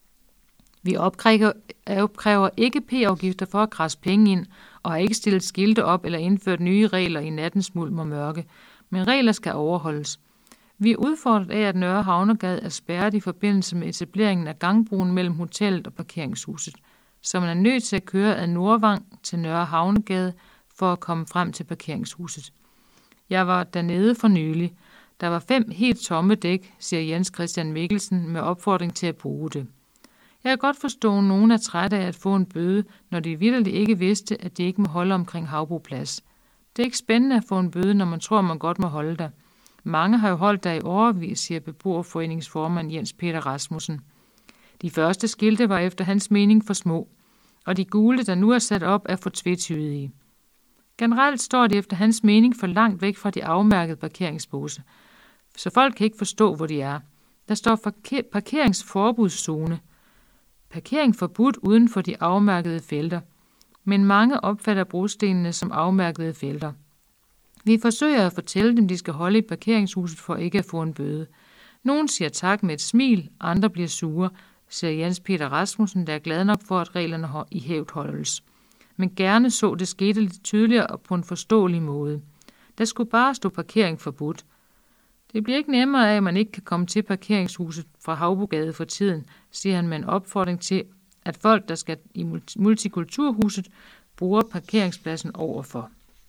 B: Vi opkræver, opkræver ikke p-afgifter for at krasse penge ind, og har ikke stillet skilte op eller indført nye regler i nattens mulm og mørke, men regler skal overholdes. Vi er udfordret af, at Nørre Havnegade er spærret i forbindelse med etableringen af gangbroen mellem hotellet og parkeringshuset, så man er nødt til at køre ad Nordvang til Nørre Havnegade for at komme frem til parkeringshuset. Jeg var dernede for nylig. Der var fem helt tomme dæk, siger Jens Christian Mikkelsen med opfordring til at bruge det. Jeg kan godt forstå, at nogen er trætte af at få en bøde, når de vitterligt ikke vidste, at de ikke må holde omkring Havbroplads. Det er ikke spændende at få en bøde, når man tror, man godt må holde der. Mange har jo holdt der i årevis, siger beboerforeningsformand Jens Peter Rasmussen. De første skilte var efter hans mening for små, og de gule, der nu er sat op, er for tvetydige. Generelt står de efter hans mening for langt væk fra de afmærkede parkeringsbåse, så folk kan ikke forstå, hvor de er. Der står parkeringsforbudszone. Parkering forbudt uden for de afmærkede felter, men mange opfatter brostenene som afmærkede felter. Vi forsøger at fortælle dem, de skal holde i parkeringshuset for ikke at få en bøde. Nogle siger tak med et smil, andre bliver sure, siger Jens Peter Rasmussen, der er glad nok for, at reglerne i hævd holdes. Men gerne så det skete lidt tydeligere og på en forståelig måde. Der skulle bare stå parkering forbudt. Det bliver ikke nemmere af, at man ikke kan komme til parkeringshuset fra Havbrogade for tiden, siger han med en opfordring til, at folk, der skal i multikulturhuset, bruger parkeringspladsen overfor.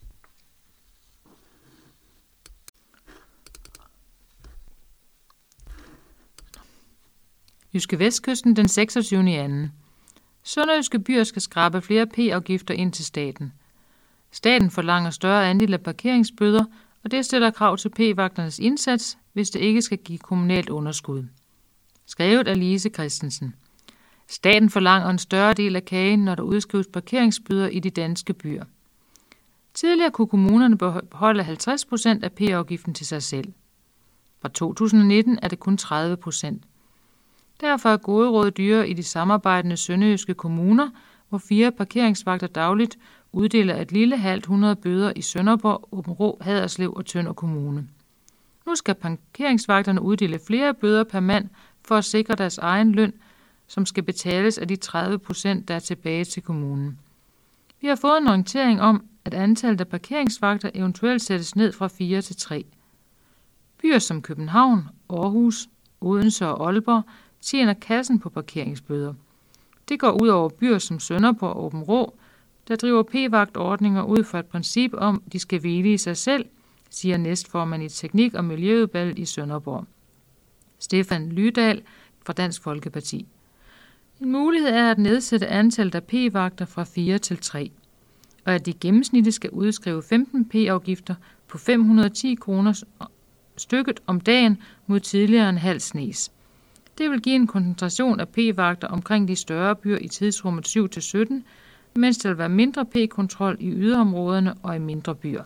B: Jyske Vestkysten den seksogtyvende anden Sønderjyske byer skal skrabe flere p-afgifter ind til staten. Staten forlanger større andel af parkeringsbøder, og det stiller krav til p-vagternes indsats, hvis det ikke skal give kommunalt underskud. Skrevet af Lise Christensen. Staten forlanger en større del af kagen, når der udskrives parkeringsbøder i de danske byer. Tidligere kunne kommunerne beholde halvtreds procent af p-afgiften til sig selv. Fra to tusind og nitten er det kun tredive procent. Derfor er gode råd dyre i de samarbejdende sønderjyske kommuner, hvor fire parkeringsvagter dagligt uddeler et lille halvt hundrede bøder i Sønderborg, Aabenraa, Haderslev og Tønder Kommune. Nu skal parkeringsvagterne uddele flere bøder per mand for at sikre deres egen løn, som skal betales af de tredive procent, der er tilbage til kommunen. Vi har fået en orientering om, at antallet af parkeringsvagter eventuelt sættes ned fra fire til tre. Byer som København, Aarhus, Odense og Aalborg tjener kassen på parkeringsbøder. Det går ud over byer som Sønderborg og Aabenraa, der driver p-vagtordninger ud fra et princip om, de skal hvile i sig selv, siger næstformand i Teknik- og Miljøudvalget i Sønderborg. Stefan Lydal fra Dansk Folkeparti. En mulighed er at nedsætte antallet af p-vagter fra fire til tre, og at de gennemsnitligt skal udskrive femten p-afgifter på fem hundrede og ti kroner stykket om dagen mod tidligere en halv snes. Det vil give en koncentration af p-vagter omkring de større byer i tidsrummet syv til sytten, mens der vil være mindre p-kontrol i yderområderne og i mindre byer.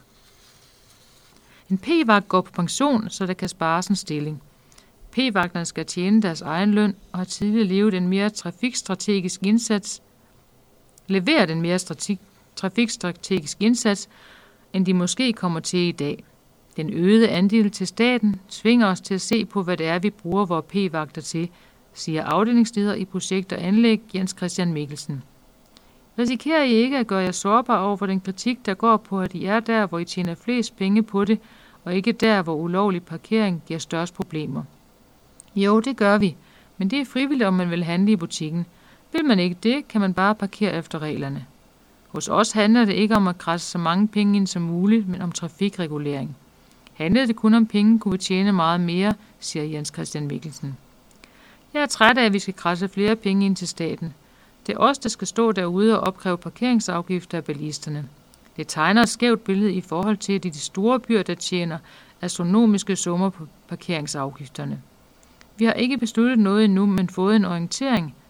B: En p-vagt går på pension, så der kan spares en stilling. P-vagterne skal tjene deres egen løn og har tidligere levet en mere trafikstrategisk indsats, leveret en mere trafikstrategisk indsats, end de måske kommer til i dag. Den øgede andel til staten tvinger os til at se på, hvad det er, vi bruger vores p-vagter til, siger afdelingsleder i projekt og anlæg Jens Christian Mikkelsen. Risikerer I ikke at gøre jer sårbar over for den kritik, der går på, at I er der, hvor I tjener flest penge på det, og ikke der, hvor ulovlig parkering giver størst problemer? Jo, det gør vi, men det er frivilligt, om man vil handle i butikken. Vil man ikke det, kan man bare parkere efter reglerne. Hos os handler det ikke om at krasse så mange penge ind som muligt, men om trafikregulering. Handlede det kun om penge, kunne vi tjene meget mere, siger Jens Christian Mikkelsen. Jeg er træt af, at vi skal krasse flere penge ind til staten. Det er os, der skal stå derude og opkræve parkeringsafgifter af bilisterne. Det tegner et skævt billede i forhold til, at det er de store byer, der tjener astronomiske summer på parkeringsafgifterne. Vi har ikke besluttet noget endnu, men fået en orientering,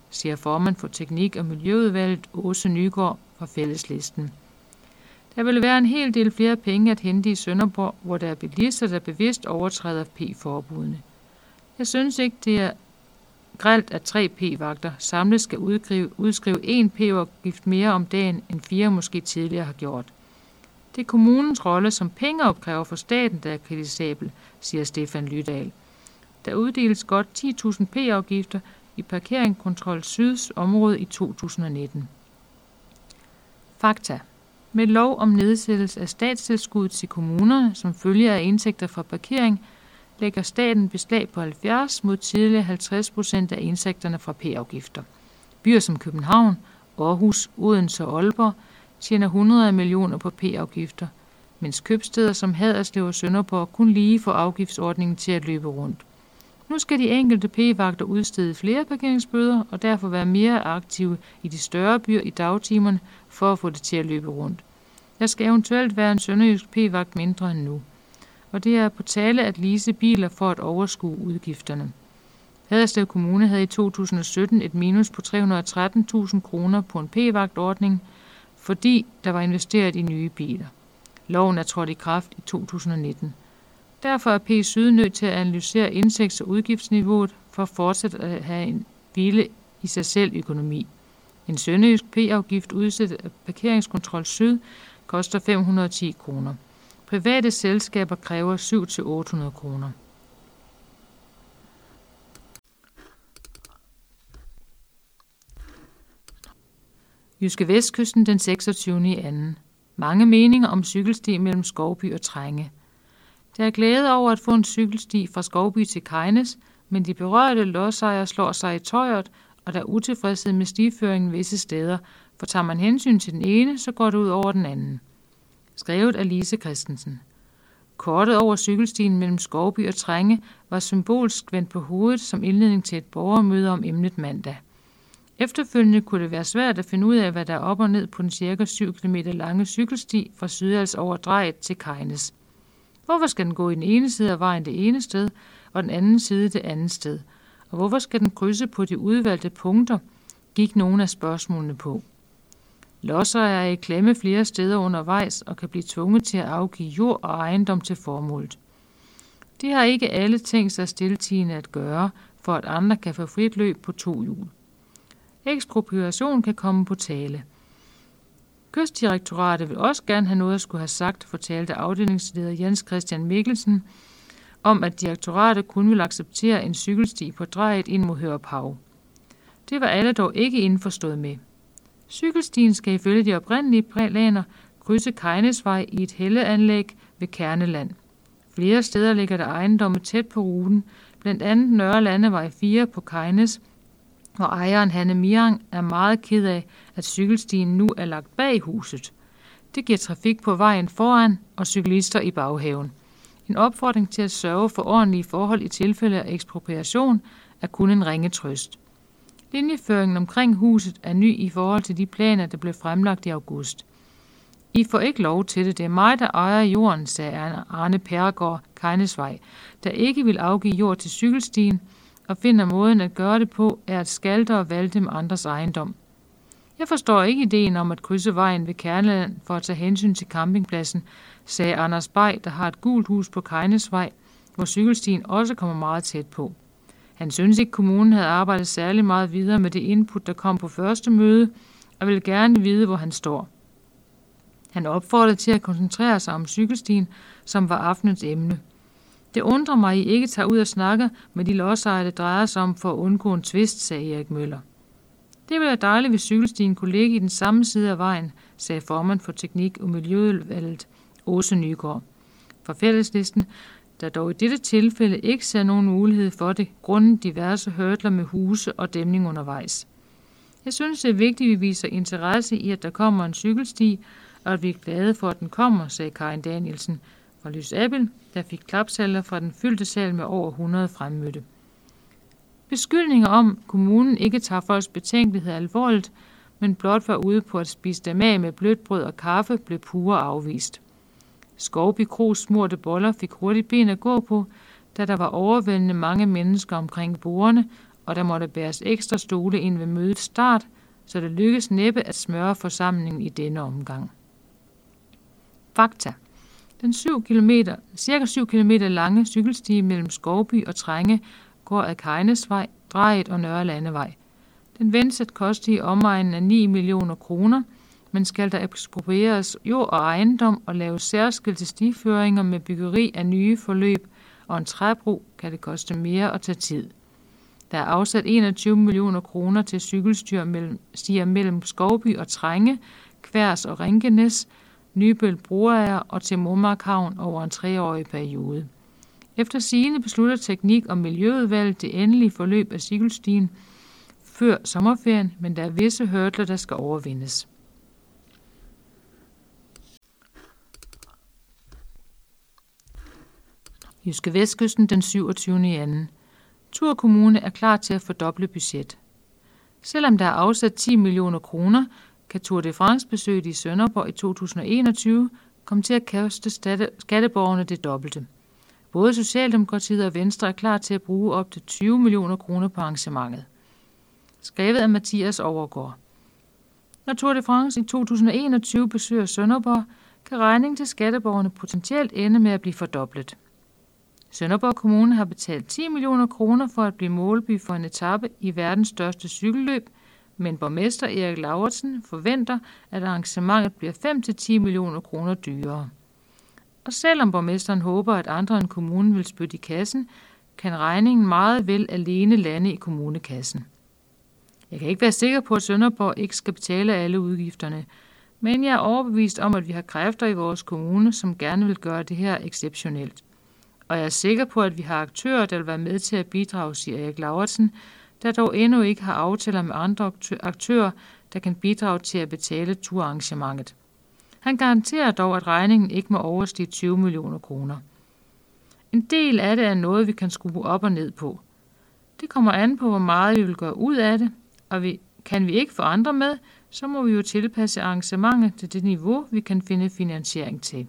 B: siger formand for Teknik- og Miljøudvalget Åse Nygaard fra Fælleslisten. Der vil være en hel del flere penge at hente i Sønderborg, hvor der er bilister, der bevidst overtræder P-forbudene. Jeg synes ikke, det er grelt, at tre P-vagter samlet skal udskrive, udskrive en P-afgift mere om dagen, end fire måske tidligere har gjort. Det er kommunens rolle som pengeopkræver for staten, der er kritisabel, siger Stefan Lydal. Der uddeles godt ti tusind P-afgifter i Parkeringskontrol Syds område i to tusind og nitten. Fakta. Med lov om nedsættelse af statstilskuddet til kommunerne, som følger af indtægter fra parkering, lægger staten beslag på halvfjerds mod tidligere halvtreds procent af indtægterne fra P-afgifter. Byer som København, Aarhus, Odense og Aalborg tjener hundrede af millioner på P-afgifter, mens købsteder som Haderslev og Sønderborg kun lige får afgiftsordningen til at løbe rundt. Nu skal de enkelte P-vagter udstede flere parkeringsbøder og derfor være mere aktive i de større byer i dagtimerne for at få det til at løbe rundt. Der skal eventuelt være en sønderjysk P-vagt mindre end nu, og det er på tale at lease biler for at overskue udgifterne. Haderslev Kommune havde i to tusind og sytten et minus på tre hundrede og tretten tusind kroner på en P-vagtordning, fordi der var investeret i nye biler. Loven er trådt i kraft i to tusind og nitten. Derfor er P Syd nødt til at analysere indtægts- og udgiftsniveauet for at fortsætte at have en hvile i sig selv økonomi. En sønderjysk P-afgift udsat af Parkeringskontrol Syd koster fem hundrede og ti kroner. Private selskaber kræver syv til otte hundrede kroner. Jyske Vestkysten den seksogtyvende i anden. Mange meninger om cykelsti mellem Skovby og Trænge. Der er glæde over at få en cykelsti fra Skovby til Kejnes, men de berørte lodsejere slår sig i tøjet, og der er utilfredshed med stiføringen visse steder, for tager man hensyn til den ene, så går det ud over den anden. Skrevet af Lise Christensen. Kortet over cykelstien mellem Skovby og Trænge var symbolsk vendt på hovedet som indledning til et borgermøde om emnet mandag. Efterfølgende kunne det være svært at finde ud af, hvad der er op og ned på den cirka syv kilometer lange cykelsti fra Sydals over Drejet til Kejnes. Hvorfor skal den gå i den ene side af vejen det ene sted, og den anden side det andet sted? Og hvorfor skal den krydse på de udvalgte punkter, gik nogle af spørgsmålene på. Lodsejere er i klemme flere steder undervejs og kan blive tvunget til at afgive jord og ejendom til formålet. De har ikke alle tænkt sig stiltigende at gøre, for at andre kan få frit løb på to hjul. Ekspropriation kan komme på tale. Kystdirektoratet vil også gerne have noget at skulle have sagt, fortalte afdelingsleder Jens Christian Mikkelsen, om at direktoratet kun vil acceptere en cykelsti på Drejet ind mod Høruphav. Det var alle dog ikke indforstået med. Cykelstien skal ifølge de oprindelige planer krydse Kejnesvej i et helleanlæg ved Kerneland. Flere steder ligger der ejendomme tæt på ruten, blandt andet Nørre Landevej fire på Kejnes, og ejeren Hanne Mirang er meget ked af, at cykelstien nu er lagt bag huset. Det giver trafik på vejen foran og cyklister i baghaven. En opfordring til at sørge for ordentlige forhold i tilfælde af ekspropriation er kun en ringe trøst. Linjeføringen omkring huset er ny i forhold til de planer, der blev fremlagt i august. I får ikke lov til det. Det er mig, der ejer jorden, sagde Arne Perregård Kejnesvej, der ikke vil afgive jord til cykelstien, og finder måden at gøre det på, er at skalte og valte med andres ejendom. Jeg forstår ikke ideen om at krydse vejen ved Kerneland for at tage hensyn til campingpladsen, sagde Anders Bay, der har et gult hus på Kejnesvej, hvor cykelstien også kommer meget tæt på. Han synes ikke, kommunen havde arbejdet særlig meget videre med det input, der kom på første møde, og ville gerne vide, hvor han står. Han opfordrede til at koncentrere sig om cykelstien, som var aftenens emne. Det undrer mig, at I ikke tager ud og snakker med de lodsejere, det drejer sig om for at undgå en tvist, sagde Erik Møller. Det ville være dejligt, hvis cykelstien kunne ligge i den samme side af vejen, sagde formand for Teknik- og Miljøudvalget Åse Nygaard. For Fælleslisten, der dog i dette tilfælde ikke ser nogen mulighed for det, grundet diverse hurdler med huse og dæmning undervejs. Jeg synes, det er vigtigt, at vi viser interesse i, at der kommer en cykelsti, og at vi er glade for, at den kommer, sagde Karin Danielsen fra Lys Abel, der fik klapsalver fra den fyldte sal med over hundrede fremmødte. Beskyldninger om, at kommunen ikke tager folks betænkelighed alvorligt, men blot var ude på at spise dem af med blødt brød og kaffe, blev pure afvist. Skovby Kros smurte boller fik hurtigt ben at gå på, da der var overvældende mange mennesker omkring bordene, og der måtte bæres ekstra stole ind ved mødets start, så det lykkedes næppe at smøre forsamlingen i denne omgang. Fakta. Den syv kilometer, cirka syv kilometer lange cykelstige mellem Skovby og Trænge går ad Kejnesvej, Drejet og Nørre Landevej. Den ventes at koste i omegnen af ni millioner kroner, men skal der eksproprieres jord og ejendom og laves særskilte stiføringer med byggeri af nye forløb og en træbro, kan det koste mere og tage tid. Der er afsat enogtyve millioner kroner til cykelstier mellem, stier mellem Skovby og Trænge, Kværs og Rinkenæs, Nybøl Broager og til Momarkhavn over en treårig periode. Efter sigende beslutter teknik- og miljøudvalget det endelige forløb af cykelstien før sommerferien, men der er visse hurdler, der skal overvindes. Jyske Vestkysten den syvogtyvende anden Thur Kommune er klar til at fordoble budget. Selvom der er afsat ti millioner kroner, kan Tour de France-besøget i Sønderborg i to tusind og enogtyve komme til at koste skatteborgerne det dobbelte. Både Socialdemokratiet og Venstre er klar til at bruge op til tyve millioner kroner på arrangementet. Skrevet af Mathias Overgaard. Når Tour de France i to tusind og enogtyve besøger Sønderborg, kan regningen til skatteborgerne potentielt ende med at blive fordoblet. Sønderborg Kommune har betalt ti millioner kroner for at blive målby for en etape i verdens største cykelløb, men borgmester Erik Lauritsen forventer, at arrangementet bliver fem til ti millioner kroner dyrere. Og selvom borgmesteren håber, at andre end kommunen vil spytte i kassen, kan regningen meget vel alene lande i kommunekassen. Jeg kan ikke være sikker på, at Sønderborg ikke skal betale alle udgifterne, men jeg er overbevist om, at vi har kræfter i vores kommune, som gerne vil gøre det her exceptionelt. Og jeg er sikker på, at vi har aktører, der vil være med til at bidrage, siger Erik Lauritsen, der dog endnu ikke har aftaler med andre aktører, der kan bidrage til at betale turarrangementet. Han garanterer dog, at regningen ikke må overstige tyve millioner kroner. En del af det er noget, vi kan skrue op og ned på. Det kommer an på, hvor meget vi vil gøre ud af det, og vi, kan vi ikke få andre med, så må vi jo tilpasse arrangementet til det niveau, vi kan finde finansiering til.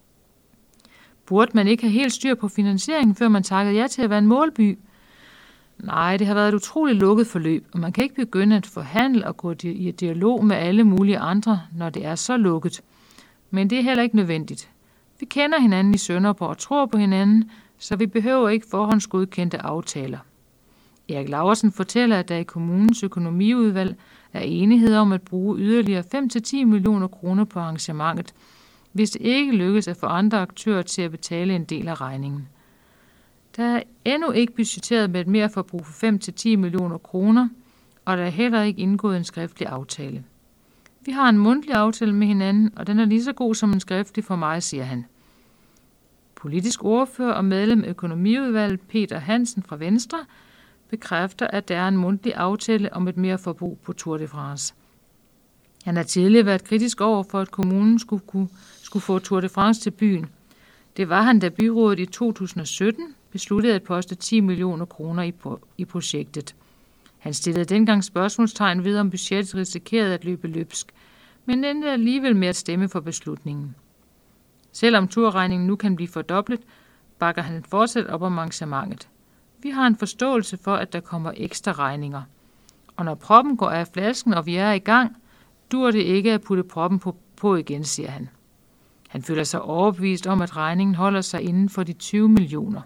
B: Burde man ikke have helt styr på finansieringen, før man takkede ja til at være en målby? Nej, det har været et utroligt lukket forløb, og man kan ikke begynde at forhandle og gå i dialog med alle mulige andre, når det er så lukket. Men det er heller ikke nødvendigt. Vi kender hinanden i Sønderborg og tror på hinanden, så vi behøver ikke forhåndsgodkendte aftaler. Erik Lauritsen fortæller, at der i kommunens økonomiudvalg er enighed om at bruge yderligere fem til ti millioner kroner på arrangementet, hvis det ikke lykkes at få andre aktører til at betale en del af regningen. Der er endnu ikke budgetteret med et mere forbrug for fem til ti millioner kroner, og der er heller ikke indgået en skriftlig aftale. Vi har en mundtlig aftale med hinanden, og den er lige så god som en skriftlig for mig, siger han. Politisk ordfører og medlem af økonomiudvalget Peter Hansen fra Venstre bekræfter, at der er en mundtlig aftale om et mere forbrug på Tour de France. Han har tidligere været kritisk over for, at kommunen skulle, kunne, skulle få Tour de France til byen. Det var han, da byrådet i to tusind og sytten besluttede at poste ti millioner kroner i, i projektet. Han stillede dengang spørgsmålstegn ved, om budgettet risikerede at løbe løbsk, men endte alligevel med at stemme for beslutningen. Selvom turregningen nu kan blive fordoblet, bakker han fortsat op om arrangementet. Vi har en forståelse for, at der kommer ekstra regninger. Og når proppen går af flasken, og vi er i gang, dur det ikke at putte proppen på, på igen, siger han. Han føler sig overbevist om, at regningen holder sig inden for de tyve millioner.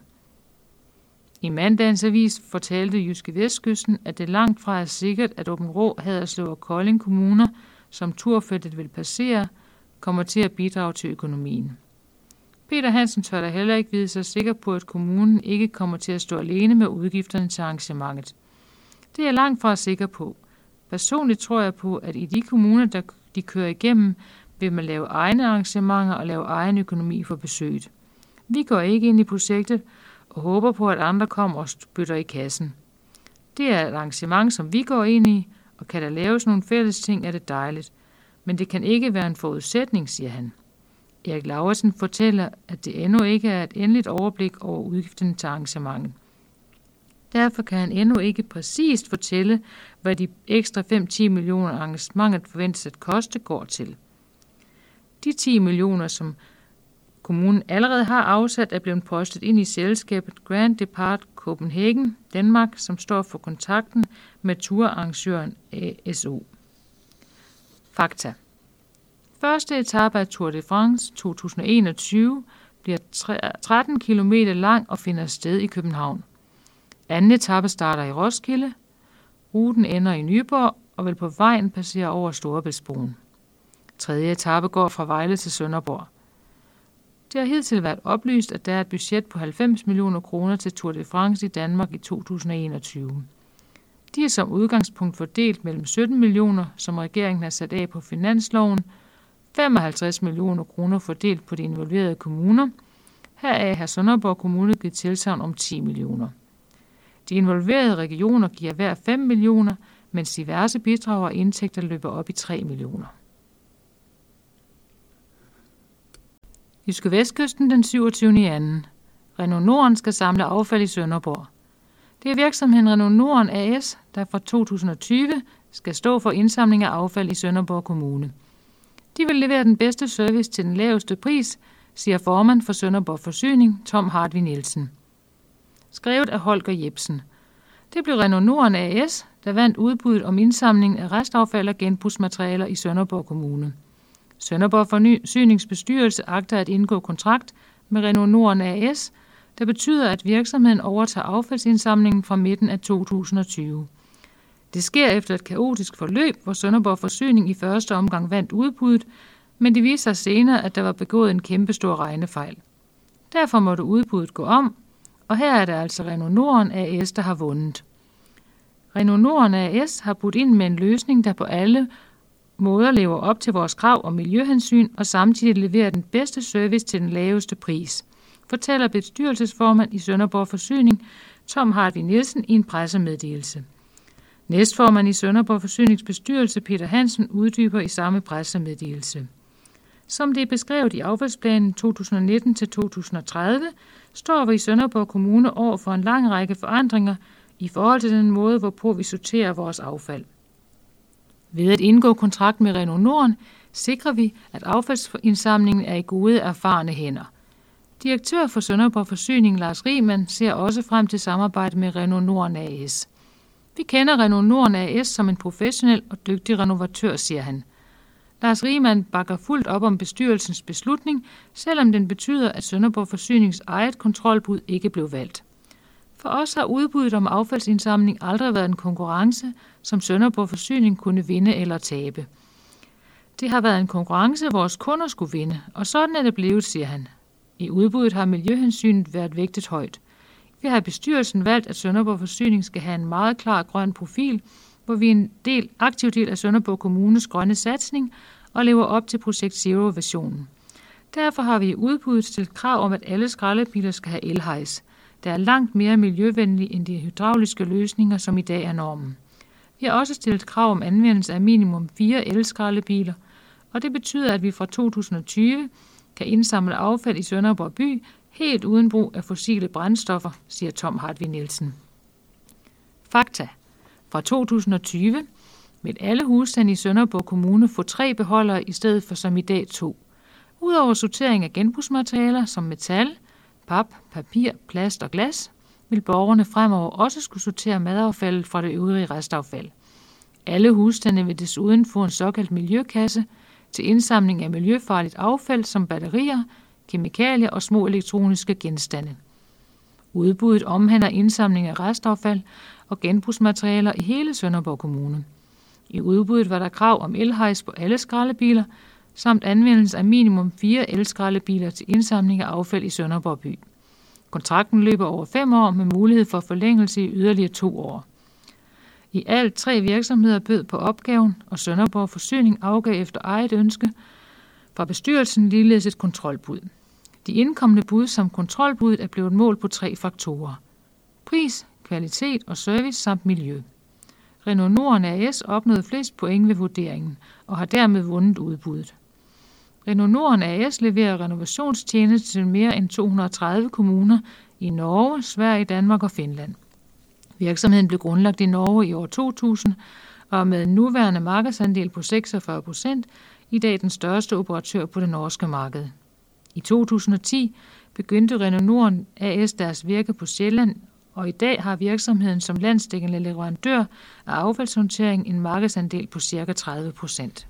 B: I mandagens avis fortalte Jyske Vestkysten, at det langt fra er sikkert, at Aabenraa, Haderslev og Kolding kommuner, som turfeltet vil passere, kommer til at bidrage til økonomien. Peter Hansen tør da heller ikke vide sig sikker på, at kommunen ikke kommer til at stå alene med udgifterne til arrangementet. Det er jeg langt fra sikker på. Personligt tror jeg på, at i de kommuner, der de kører igennem, vil man lave egne arrangementer og lave egen økonomi for besøget. Vi går ikke ind i projektet og håber på, at andre kommer og spytter i kassen. Det er et arrangement, som vi går ind i, og kan der laves nogle fælles ting, er det dejligt. Men det kan ikke være en forudsætning, siger han. Erik Lauritsen fortæller, at det endnu ikke er et endeligt overblik over udgifterne til arrangementet. Derfor kan han endnu ikke præcist fortælle, hvad de ekstra fem til ti millioner arrangementet forventes at koste går til. De ti millioner, som kommunen allerede har afsat, er blevet postet ind i selskabet Grand Depart Copenhagen, Danmark, som står for kontakten med turarrangøren A S O. Fakta. Første etape af Tour de France to tusind og enogtyve bliver tretten kilometer lang og finder sted i København. Anden etape starter i Roskilde. Ruten ender i Nyborg og vil på vejen passere over Storebæltsbroen. Tredje etape går fra Vejle til Sønderborg. Det har hidtil været oplyst, at der er et budget på halvfems millioner kroner til Tour de France i Danmark i to tusind og enogtyve. De er som udgangspunkt fordelt mellem sytten millioner, som regeringen har sat af på finansloven, femoghalvtreds millioner kroner fordelt på de involverede kommuner. Heraf har Sønderborg Kommune givet tilsagn om ti millioner. De involverede regioner giver hver fem millioner, mens diverse bidrag og indtægter løber op i tre millioner. Jyske Vestkysten den syvogtyvende anden Renault Norden skal samle affald i Sønderborg. Det er virksomheden Renault Norden A S, der fra to tusind og tyve skal stå for indsamling af affald i Sønderborg Kommune. De vil levere den bedste service til den laveste pris, siger formand for Sønderborg Forsyning, Tom Hartvig Nielsen. Skrevet af Holger Jebsen. Det blev Renault Norden A S, der vandt udbuddet om indsamling af restaffald og genbrugsmaterialer i Sønderborg Kommune. Sønderborg Forsyningsbestyrelse agter at indgå kontrakt med Renault Norden A S, der betyder, at virksomheden overtager affaldsindsamlingen fra midten af to tusind og tyve. Det sker efter et kaotisk forløb, hvor Sønderborg Forsyning i første omgang vandt udbuddet, men det viste sig senere, at der var begået en kæmpestor regnefejl. Derfor måtte udbuddet gå om, og her er det altså Renault Norden A S, der har vundet. Renault Norden A S har budt ind med en løsning, der på alle måder lever op til vores krav om miljøhensyn og samtidig leverer den bedste service til den laveste pris, fortæller bestyrelsesformand i Sønderborg Forsyning, Tom Hartvig Nielsen, i en pressemeddelelse. Næstformand i Sønderborg Forsyningsbestyrelse, Peter Hansen, uddyber i samme pressemeddelelse. Som det er beskrevet i affaldsplanen to tusind og nitten til to tusind og tredive, står vi i Sønderborg Kommune over for en lang række forandringer i forhold til den måde, hvorpå vi sorterer vores affald. Ved at indgå kontrakt med Renault Norden, sikrer vi, at affaldsindsamlingen er i gode, erfarne hænder. Direktør for Sønderborg Forsyning, Lars Riemann, ser også frem til samarbejde med Renault Norden A S. Vi kender Renault Norden A S som en professionel og dygtig renovatør, siger han. Lars Riemann bakker fuldt op om bestyrelsens beslutning, selvom den betyder, at Sønderborg Forsynings eget kontrolbud ikke blev valgt. For os har udbuddet om affaldsindsamling aldrig været en konkurrence, som Sønderborg Forsyning kunne vinde eller tabe. Det har været en konkurrence, vores kunder skulle vinde, og sådan er det blevet, siger han. I udbuddet har miljøhensynet været vægtet højt. Vi har i bestyrelsen valgt, at Sønderborg Forsyning skal have en meget klar grøn profil, hvor vi er en del, aktiv del af Sønderborg Kommunes grønne satsning og lever op til projekt Zero-versionen. Derfor har vi i udbuddet stillet krav om, at alle skraldebiler skal have elhejs, der er langt mere miljøvenlige end de hydrauliske løsninger, som i dag er normen. Vi har også stillet krav om anvendelse af minimum fire elskraldebiler, og det betyder, at vi fra to tusind og tyve kan indsamle affald i Sønderborg by helt uden brug af fossile brændstoffer, siger Tom Hartvig Nielsen. Fakta. Fra to tusind og tyve vil alle husstande i Sønderborg Kommune få tre beholdere i stedet for som i dag to. Udover sortering af genbrugsmaterialer som metal, pap, papir, plast og glas, vil borgerne fremover også skulle sortere madaffaldet fra det øvrige restaffald. Alle husstande vil desuden få en såkaldt miljøkasse til indsamling af miljøfarligt affald som batterier, kemikalier og små elektroniske genstande. Udbuddet omhandler indsamling af restaffald og genbrugsmaterialer i hele Sønderborg Kommune. I udbuddet var der krav om elhejs på alle skraldebiler, samt anvendelse af minimum fire elskraldebiler til indsamling af affald i Sønderborg by. Kontrakten løber over fem år med mulighed for forlængelse i yderligere to år. I alt tre virksomheder bød på opgaven, og Sønderborg Forsyning afgav efter eget ønske fra bestyrelsen ligeledes et kontrolbud. De indkommende bud som kontrolbuddet er blevet målt på tre faktorer: pris, kvalitet og service samt miljø. Renault Norden A S opnåede flest point ved vurderingen og har dermed vundet udbuddet. Renault Norden A S leverer renovationstjenester til mere end to hundrede og tredive kommuner i Norge, Sverige, Danmark og Finland. Virksomheden blev grundlagt i Norge i år to tusind og med en nuværende markedsandel på seksogfyrre procent i dag den største operatør på det norske marked. I to tusind og ti begyndte Renault Norden A S deres virke på Sjælland, og i dag har virksomheden som landsdækkende leverandør af affaldshåndtering en markedsandel på ca. tredive procent.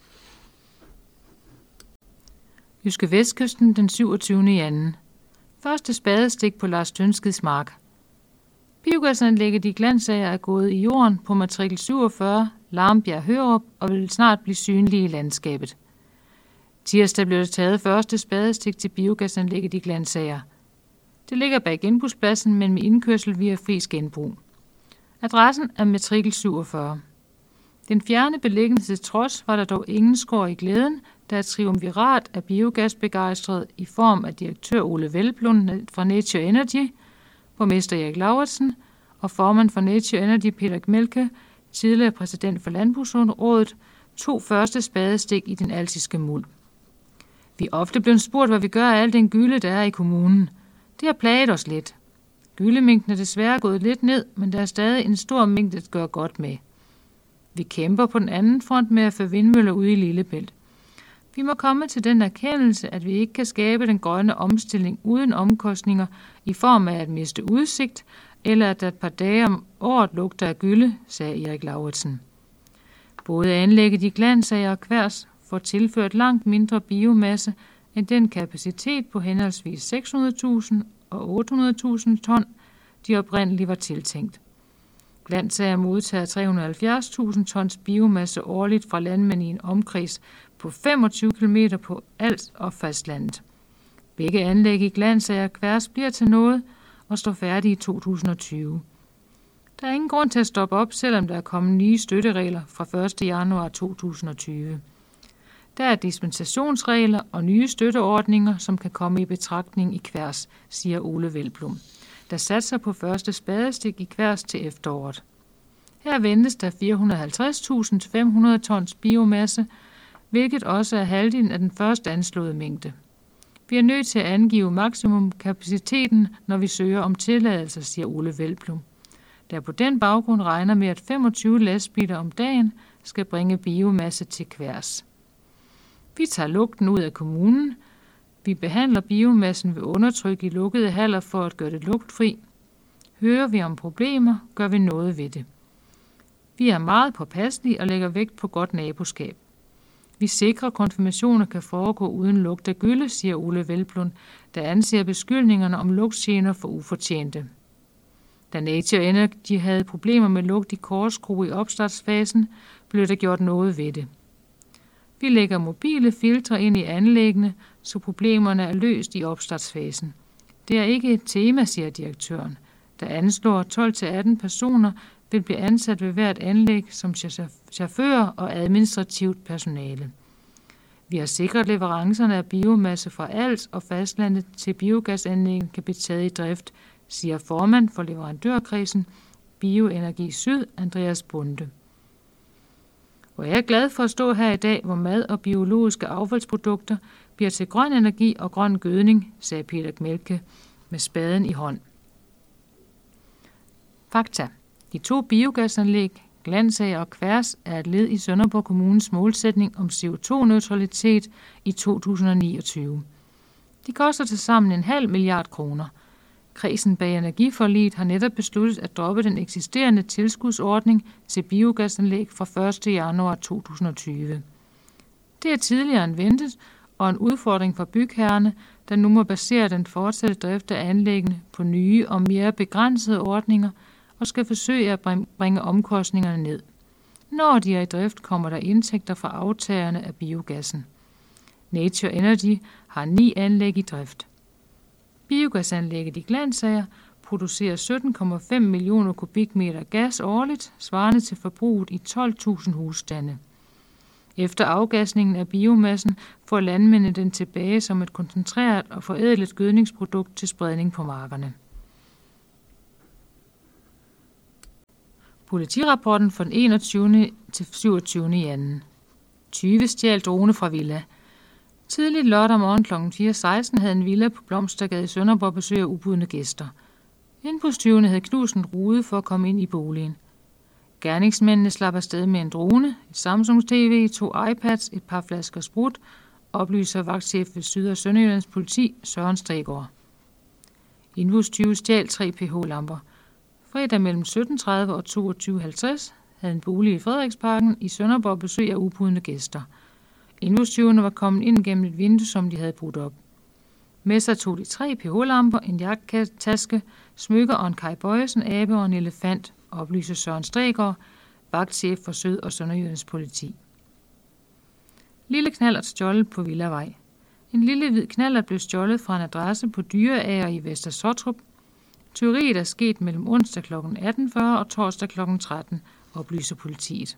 B: Jyske Vestkysten den syvogtyvende i anden. Første spadestik på Lars Tønskeds mark. Biogasanlægget i Glandsager er gået i jorden på matrikel syvogfyrre, Larmbjerg Hørup, og vil snart blive synlige i landskabet. Tirsdag blev der taget første spadestik til biogasanlægget i Glandsager. Det ligger bag genbrugspladsen, men med indkørsel via Friis Genbrug. Adressen er matrikel syvogfyrre. Den fjerne beliggenhed til trods var der dog ingen skår i glæden, da et triumvirat af biogasbegejstret i form af direktør Ole Velblom fra Nature Energy, borgmester Erik Lauritsen og formand for Nature Energy Peter Gmelke, tidligere præsident for Landbrugsrådet, tog første spadestik i den altiske muld. Vi er ofte blevet spurgt, hvad vi gør af al den gylde, der er i kommunen. Det har plaget os lidt. Gyldemængden er desværre gået lidt ned, men der er stadig en stor mængde at gøre godt med. Vi kæmper på den anden front med at få vindmøller ude i Lillebælt. Vi må komme til den erkendelse, at vi ikke kan skabe den grønne omstilling uden omkostninger i form af at miste udsigt, eller at der et par dage om året lugter af gylde, sagde Erik Lauritsen. Både anlægget i Glandsager og Kværs får tilført langt mindre biomasse end den kapacitet på henholdsvis seks hundrede tusind og otte hundrede tusind ton, de oprindeligt var tiltænkt. Glandsager modtager tre hundrede og halvfjerds tusind tons biomasse årligt fra landmænd i en omkreds på femogtyve kilometer på alt og fastlandet. Begge anlæg i Glandsager og Kværs bliver til noget og står færdige i to tusind og tyve. Der er ingen grund til at stoppe op, selvom der er kommet nye støtteregler fra første januar to tusind og tyve. Der er dispensationsregler og nye støtteordninger, som kan komme i betragtning i Kværs, siger Ole Velblom, der satser på første spadestik i Kværs til efteråret. Her ventes der fire hundrede og halvtreds tusind fem hundrede tons biomasse, hvilket også er halvdelen af den første anslåede mængde. Vi er nødt til at angive maksimumkapaciteten, når vi søger om tilladelser, siger Ole Velblom, der på den baggrund regner med, at femogtyve lastbiler om dagen skal bringe biomasse til Kværs. Vi tager lugten ud af kommunen. Vi behandler biomassen ved undertryk i lukkede haller for at gøre det lugtfri. Hører vi om problemer, gør vi noget ved det. Vi er meget påpasselige og lægger vægt på godt naboskab. Vi sikrer, at konfirmationer kan foregå uden lugt af gylde, siger Ole Velblom, der anser beskyldningerne om lugtgener for ufortjente. Da Nature Energy havde problemer med lugt i korskro i opstartsfasen, blev der gjort noget ved det. Vi lægger mobile filtre ind i anlæggene, så problemerne er løst i opstartsfasen. Det er ikke et tema, siger direktøren, der anslår tolv til atten personer vil blive ansat ved hvert anlæg som chauffører og administrativt personale. Vi har sikret leverancerne af biomasse fra Als og fastlandet til biogasanlæggen kan blive taget i drift, siger formand for leverandørkredsen Bioenergi Syd, Andreas Bunde. Og jeg er glad for at stå her i dag, hvor mad og biologiske affaldsprodukter bliver til grøn energi og grøn gødning, sagde Peter Gmelke med spaden i hånd. Fakta. De to biogasanlæg, Glandsager og Kværs, er et led i Sønderborg Kommunes målsætning om C O to neutralitet i to tusind og niogtyve. De koster til sammen en halv milliard kroner. Kredsen bag energiforliget har netop besluttet at droppe den eksisterende tilskudsordning til biogasanlæg fra første januar to tusind og tyve. Det er tidligere end ventet og en udfordring for bygherrerne, der nu må basere den fortsatte drift af anlæggene på nye og mere begrænsede ordninger og skal forsøge at bringe omkostningerne ned. Når de er i drift, kommer der indtægter fra aftagerne af biogassen. Nature Energy har ni anlæg i drift. Biogasanlægget i Glandsager producerer sytten komma fem millioner kubikmeter gas årligt, svarende til forbruget i tolv tusind husstande. Efter afgasningen af biomassen får landmændene den tilbage som et koncentreret og forædlet gødningsprodukt til spredning på markerne. Politirapporten fra den enogtyvende til syvogtyvende i anden. tyve stjal drone fra villa. Tidligt lørdag morgen klokken fire seksten havde en villa på Blomstergade i Sønderborg besøg af ubudne gæster. Indbrudstyvene havde knust en rude for at komme ind i boligen. Gerningsmændene slap afsted med en drone, et Samsung T V, to iPads, et par flasker sprut oplyser vagtchef ved Syd- og Sønderjyllands politi Søren Stregård. Indbrudstyve stjal tre pH-lamper. Fredag mellem sytten tredive og toogtyve halvtreds havde en bolig i Frederiksparken i Sønderborg besøg af ubudne gæster. Indbrudstyvene var kommet ind gennem et vindue, som de havde brudt op. Med sig tog de tre pH-lamper, en jakketaske, smykker og en Kai Bøjesen abe og en elefant, oplyser Søren Stregård, vagtchef for Syd- og Sønderjyllands politi. Lille knallert stjålet på Villavej. En lille hvid knallert blev stjålet fra en adresse på Dyreager i Vester Sottrup. Tyveriet er sket mellem onsdag kl. atten fyrre og torsdag kl. tretten, oplyser politiet.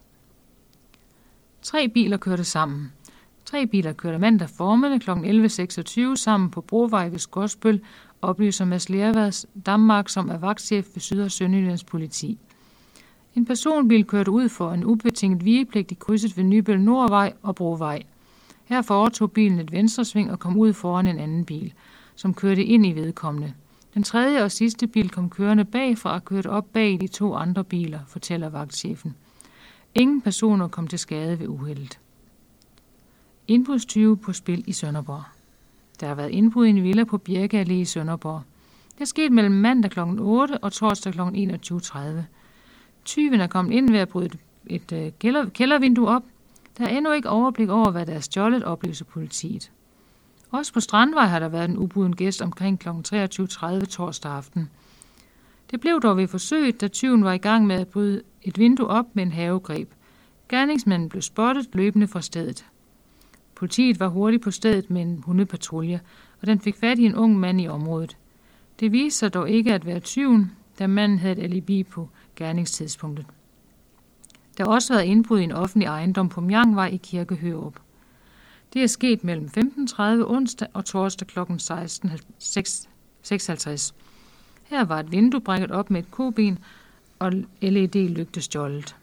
B: Tre biler kørte sammen. Tre biler kørte mandag formiddag kl. elleve seksogtyve sammen på Brovej ved Skodsbøl, oplyser Mads Lervads Danmark, som er vagtchef ved Syd- og Sønderjyllands politi. En personbil kørte ud for en ubetinget vigepligt i krydset ved Nybøl Nordvej og Brovej. Her foretog bilen et venstresving og kom ud foran en anden bil, som kørte ind i vedkommende. Den tredje og sidste bil kom kørende bagfra og kørte op bag de to andre biler, fortæller vagtchefen. Ingen personer kom til skade ved uheldet. Indbrudstyve på spil i Sønderborg. Der har været indbrud i en villa på Bjerke Allé i Sønderborg. Det skete mellem mandag kl. otte og torsdag kl. enogtyve tredive. Tyven er kommet ind ved at bryde et, et kælder, kældervindue op. Der er endnu ikke overblik over, hvad der er stjålet, oplyser politiet. Også på Strandvej har der været en ubuden gæst omkring kl. treogtyve tredive torsdag aften. Det blev dog ved forsøget, da tyven var i gang med at bryde et vindue op med en havegreb. Gerningsmanden blev spottet løbende fra stedet. Politiet var hurtigt på stedet med en hundepatrulje, og den fik fat i en ung mand i området. Det viste sig dog ikke at være tyven, da manden havde et alibi på gerningstidspunktet. Der har også været indbrud i en offentlig ejendom på Mjangvej i Kirke Hørup. Det er sket mellem femten tredive onsdag og torsdag kl. seksten seksoghalvtreds. Her var et vindue brækket op med et koben og L E D-lygte stjålet.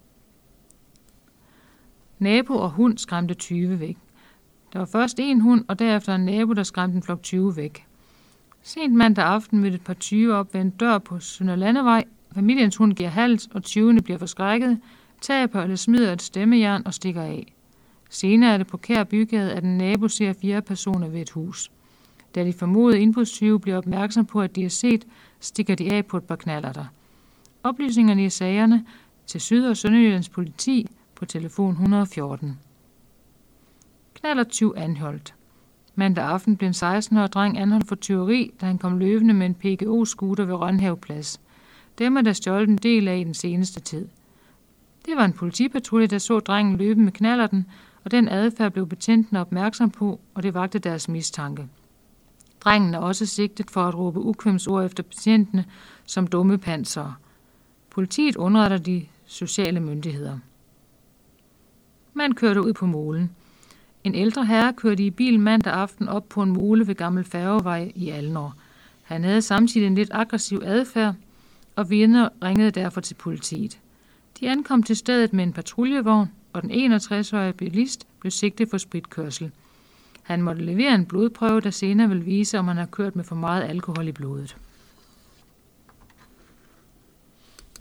B: Nabo og hund skræmte tyve væk. Der var først en hund, og derefter en nabo, der skræmte en flok tyve væk. Sent mandag aften mødte et par tyve op ved en dør på Sønderlandevej. Familiens hund giver hals, og tyvene bliver forskrækket, taber eller smider et stemmejern og stikker af. Senere er det på Kær Bygade, at en nabo ser fire personer ved et hus. Da de formodede indbrudstyve bliver opmærksom på, at de er set, stikker de af på et par knallerter. Oplysningerne i sagerne til Syd- og Sønderjyllands politi på telefon et hundrede og fjorten. Knallertyv anholdt. Mandag aften blev en seksten-årig dreng anholdt for tyveri, da han kom løbende med en P G O-scooter ved Rønhaveplads. Dem er der stjålet en del af i den seneste tid. Det var en politipatrulje, der så drengen løbe med knallerten, og den adfærd blev betjentene opmærksom på, og det vagte deres mistanke. Drengen er også sigtet for at råbe ukvemsord efter betjentene som dumme pansere. Politiet underretter de sociale myndigheder. Man kørte ud på molen. En ældre herre kørte i bil mandag aften op på en mole ved Gammel Færgevej i Alnor. Han havde samtidig en lidt aggressiv adfærd, og vidner ringede derfor til politiet. De ankom til stedet med en patruljevogn, og den enogtres-årige bilist blev sigtet for spritkørsel. Han måtte levere en blodprøve, der senere vil vise, om han har kørt med for meget alkohol i blodet.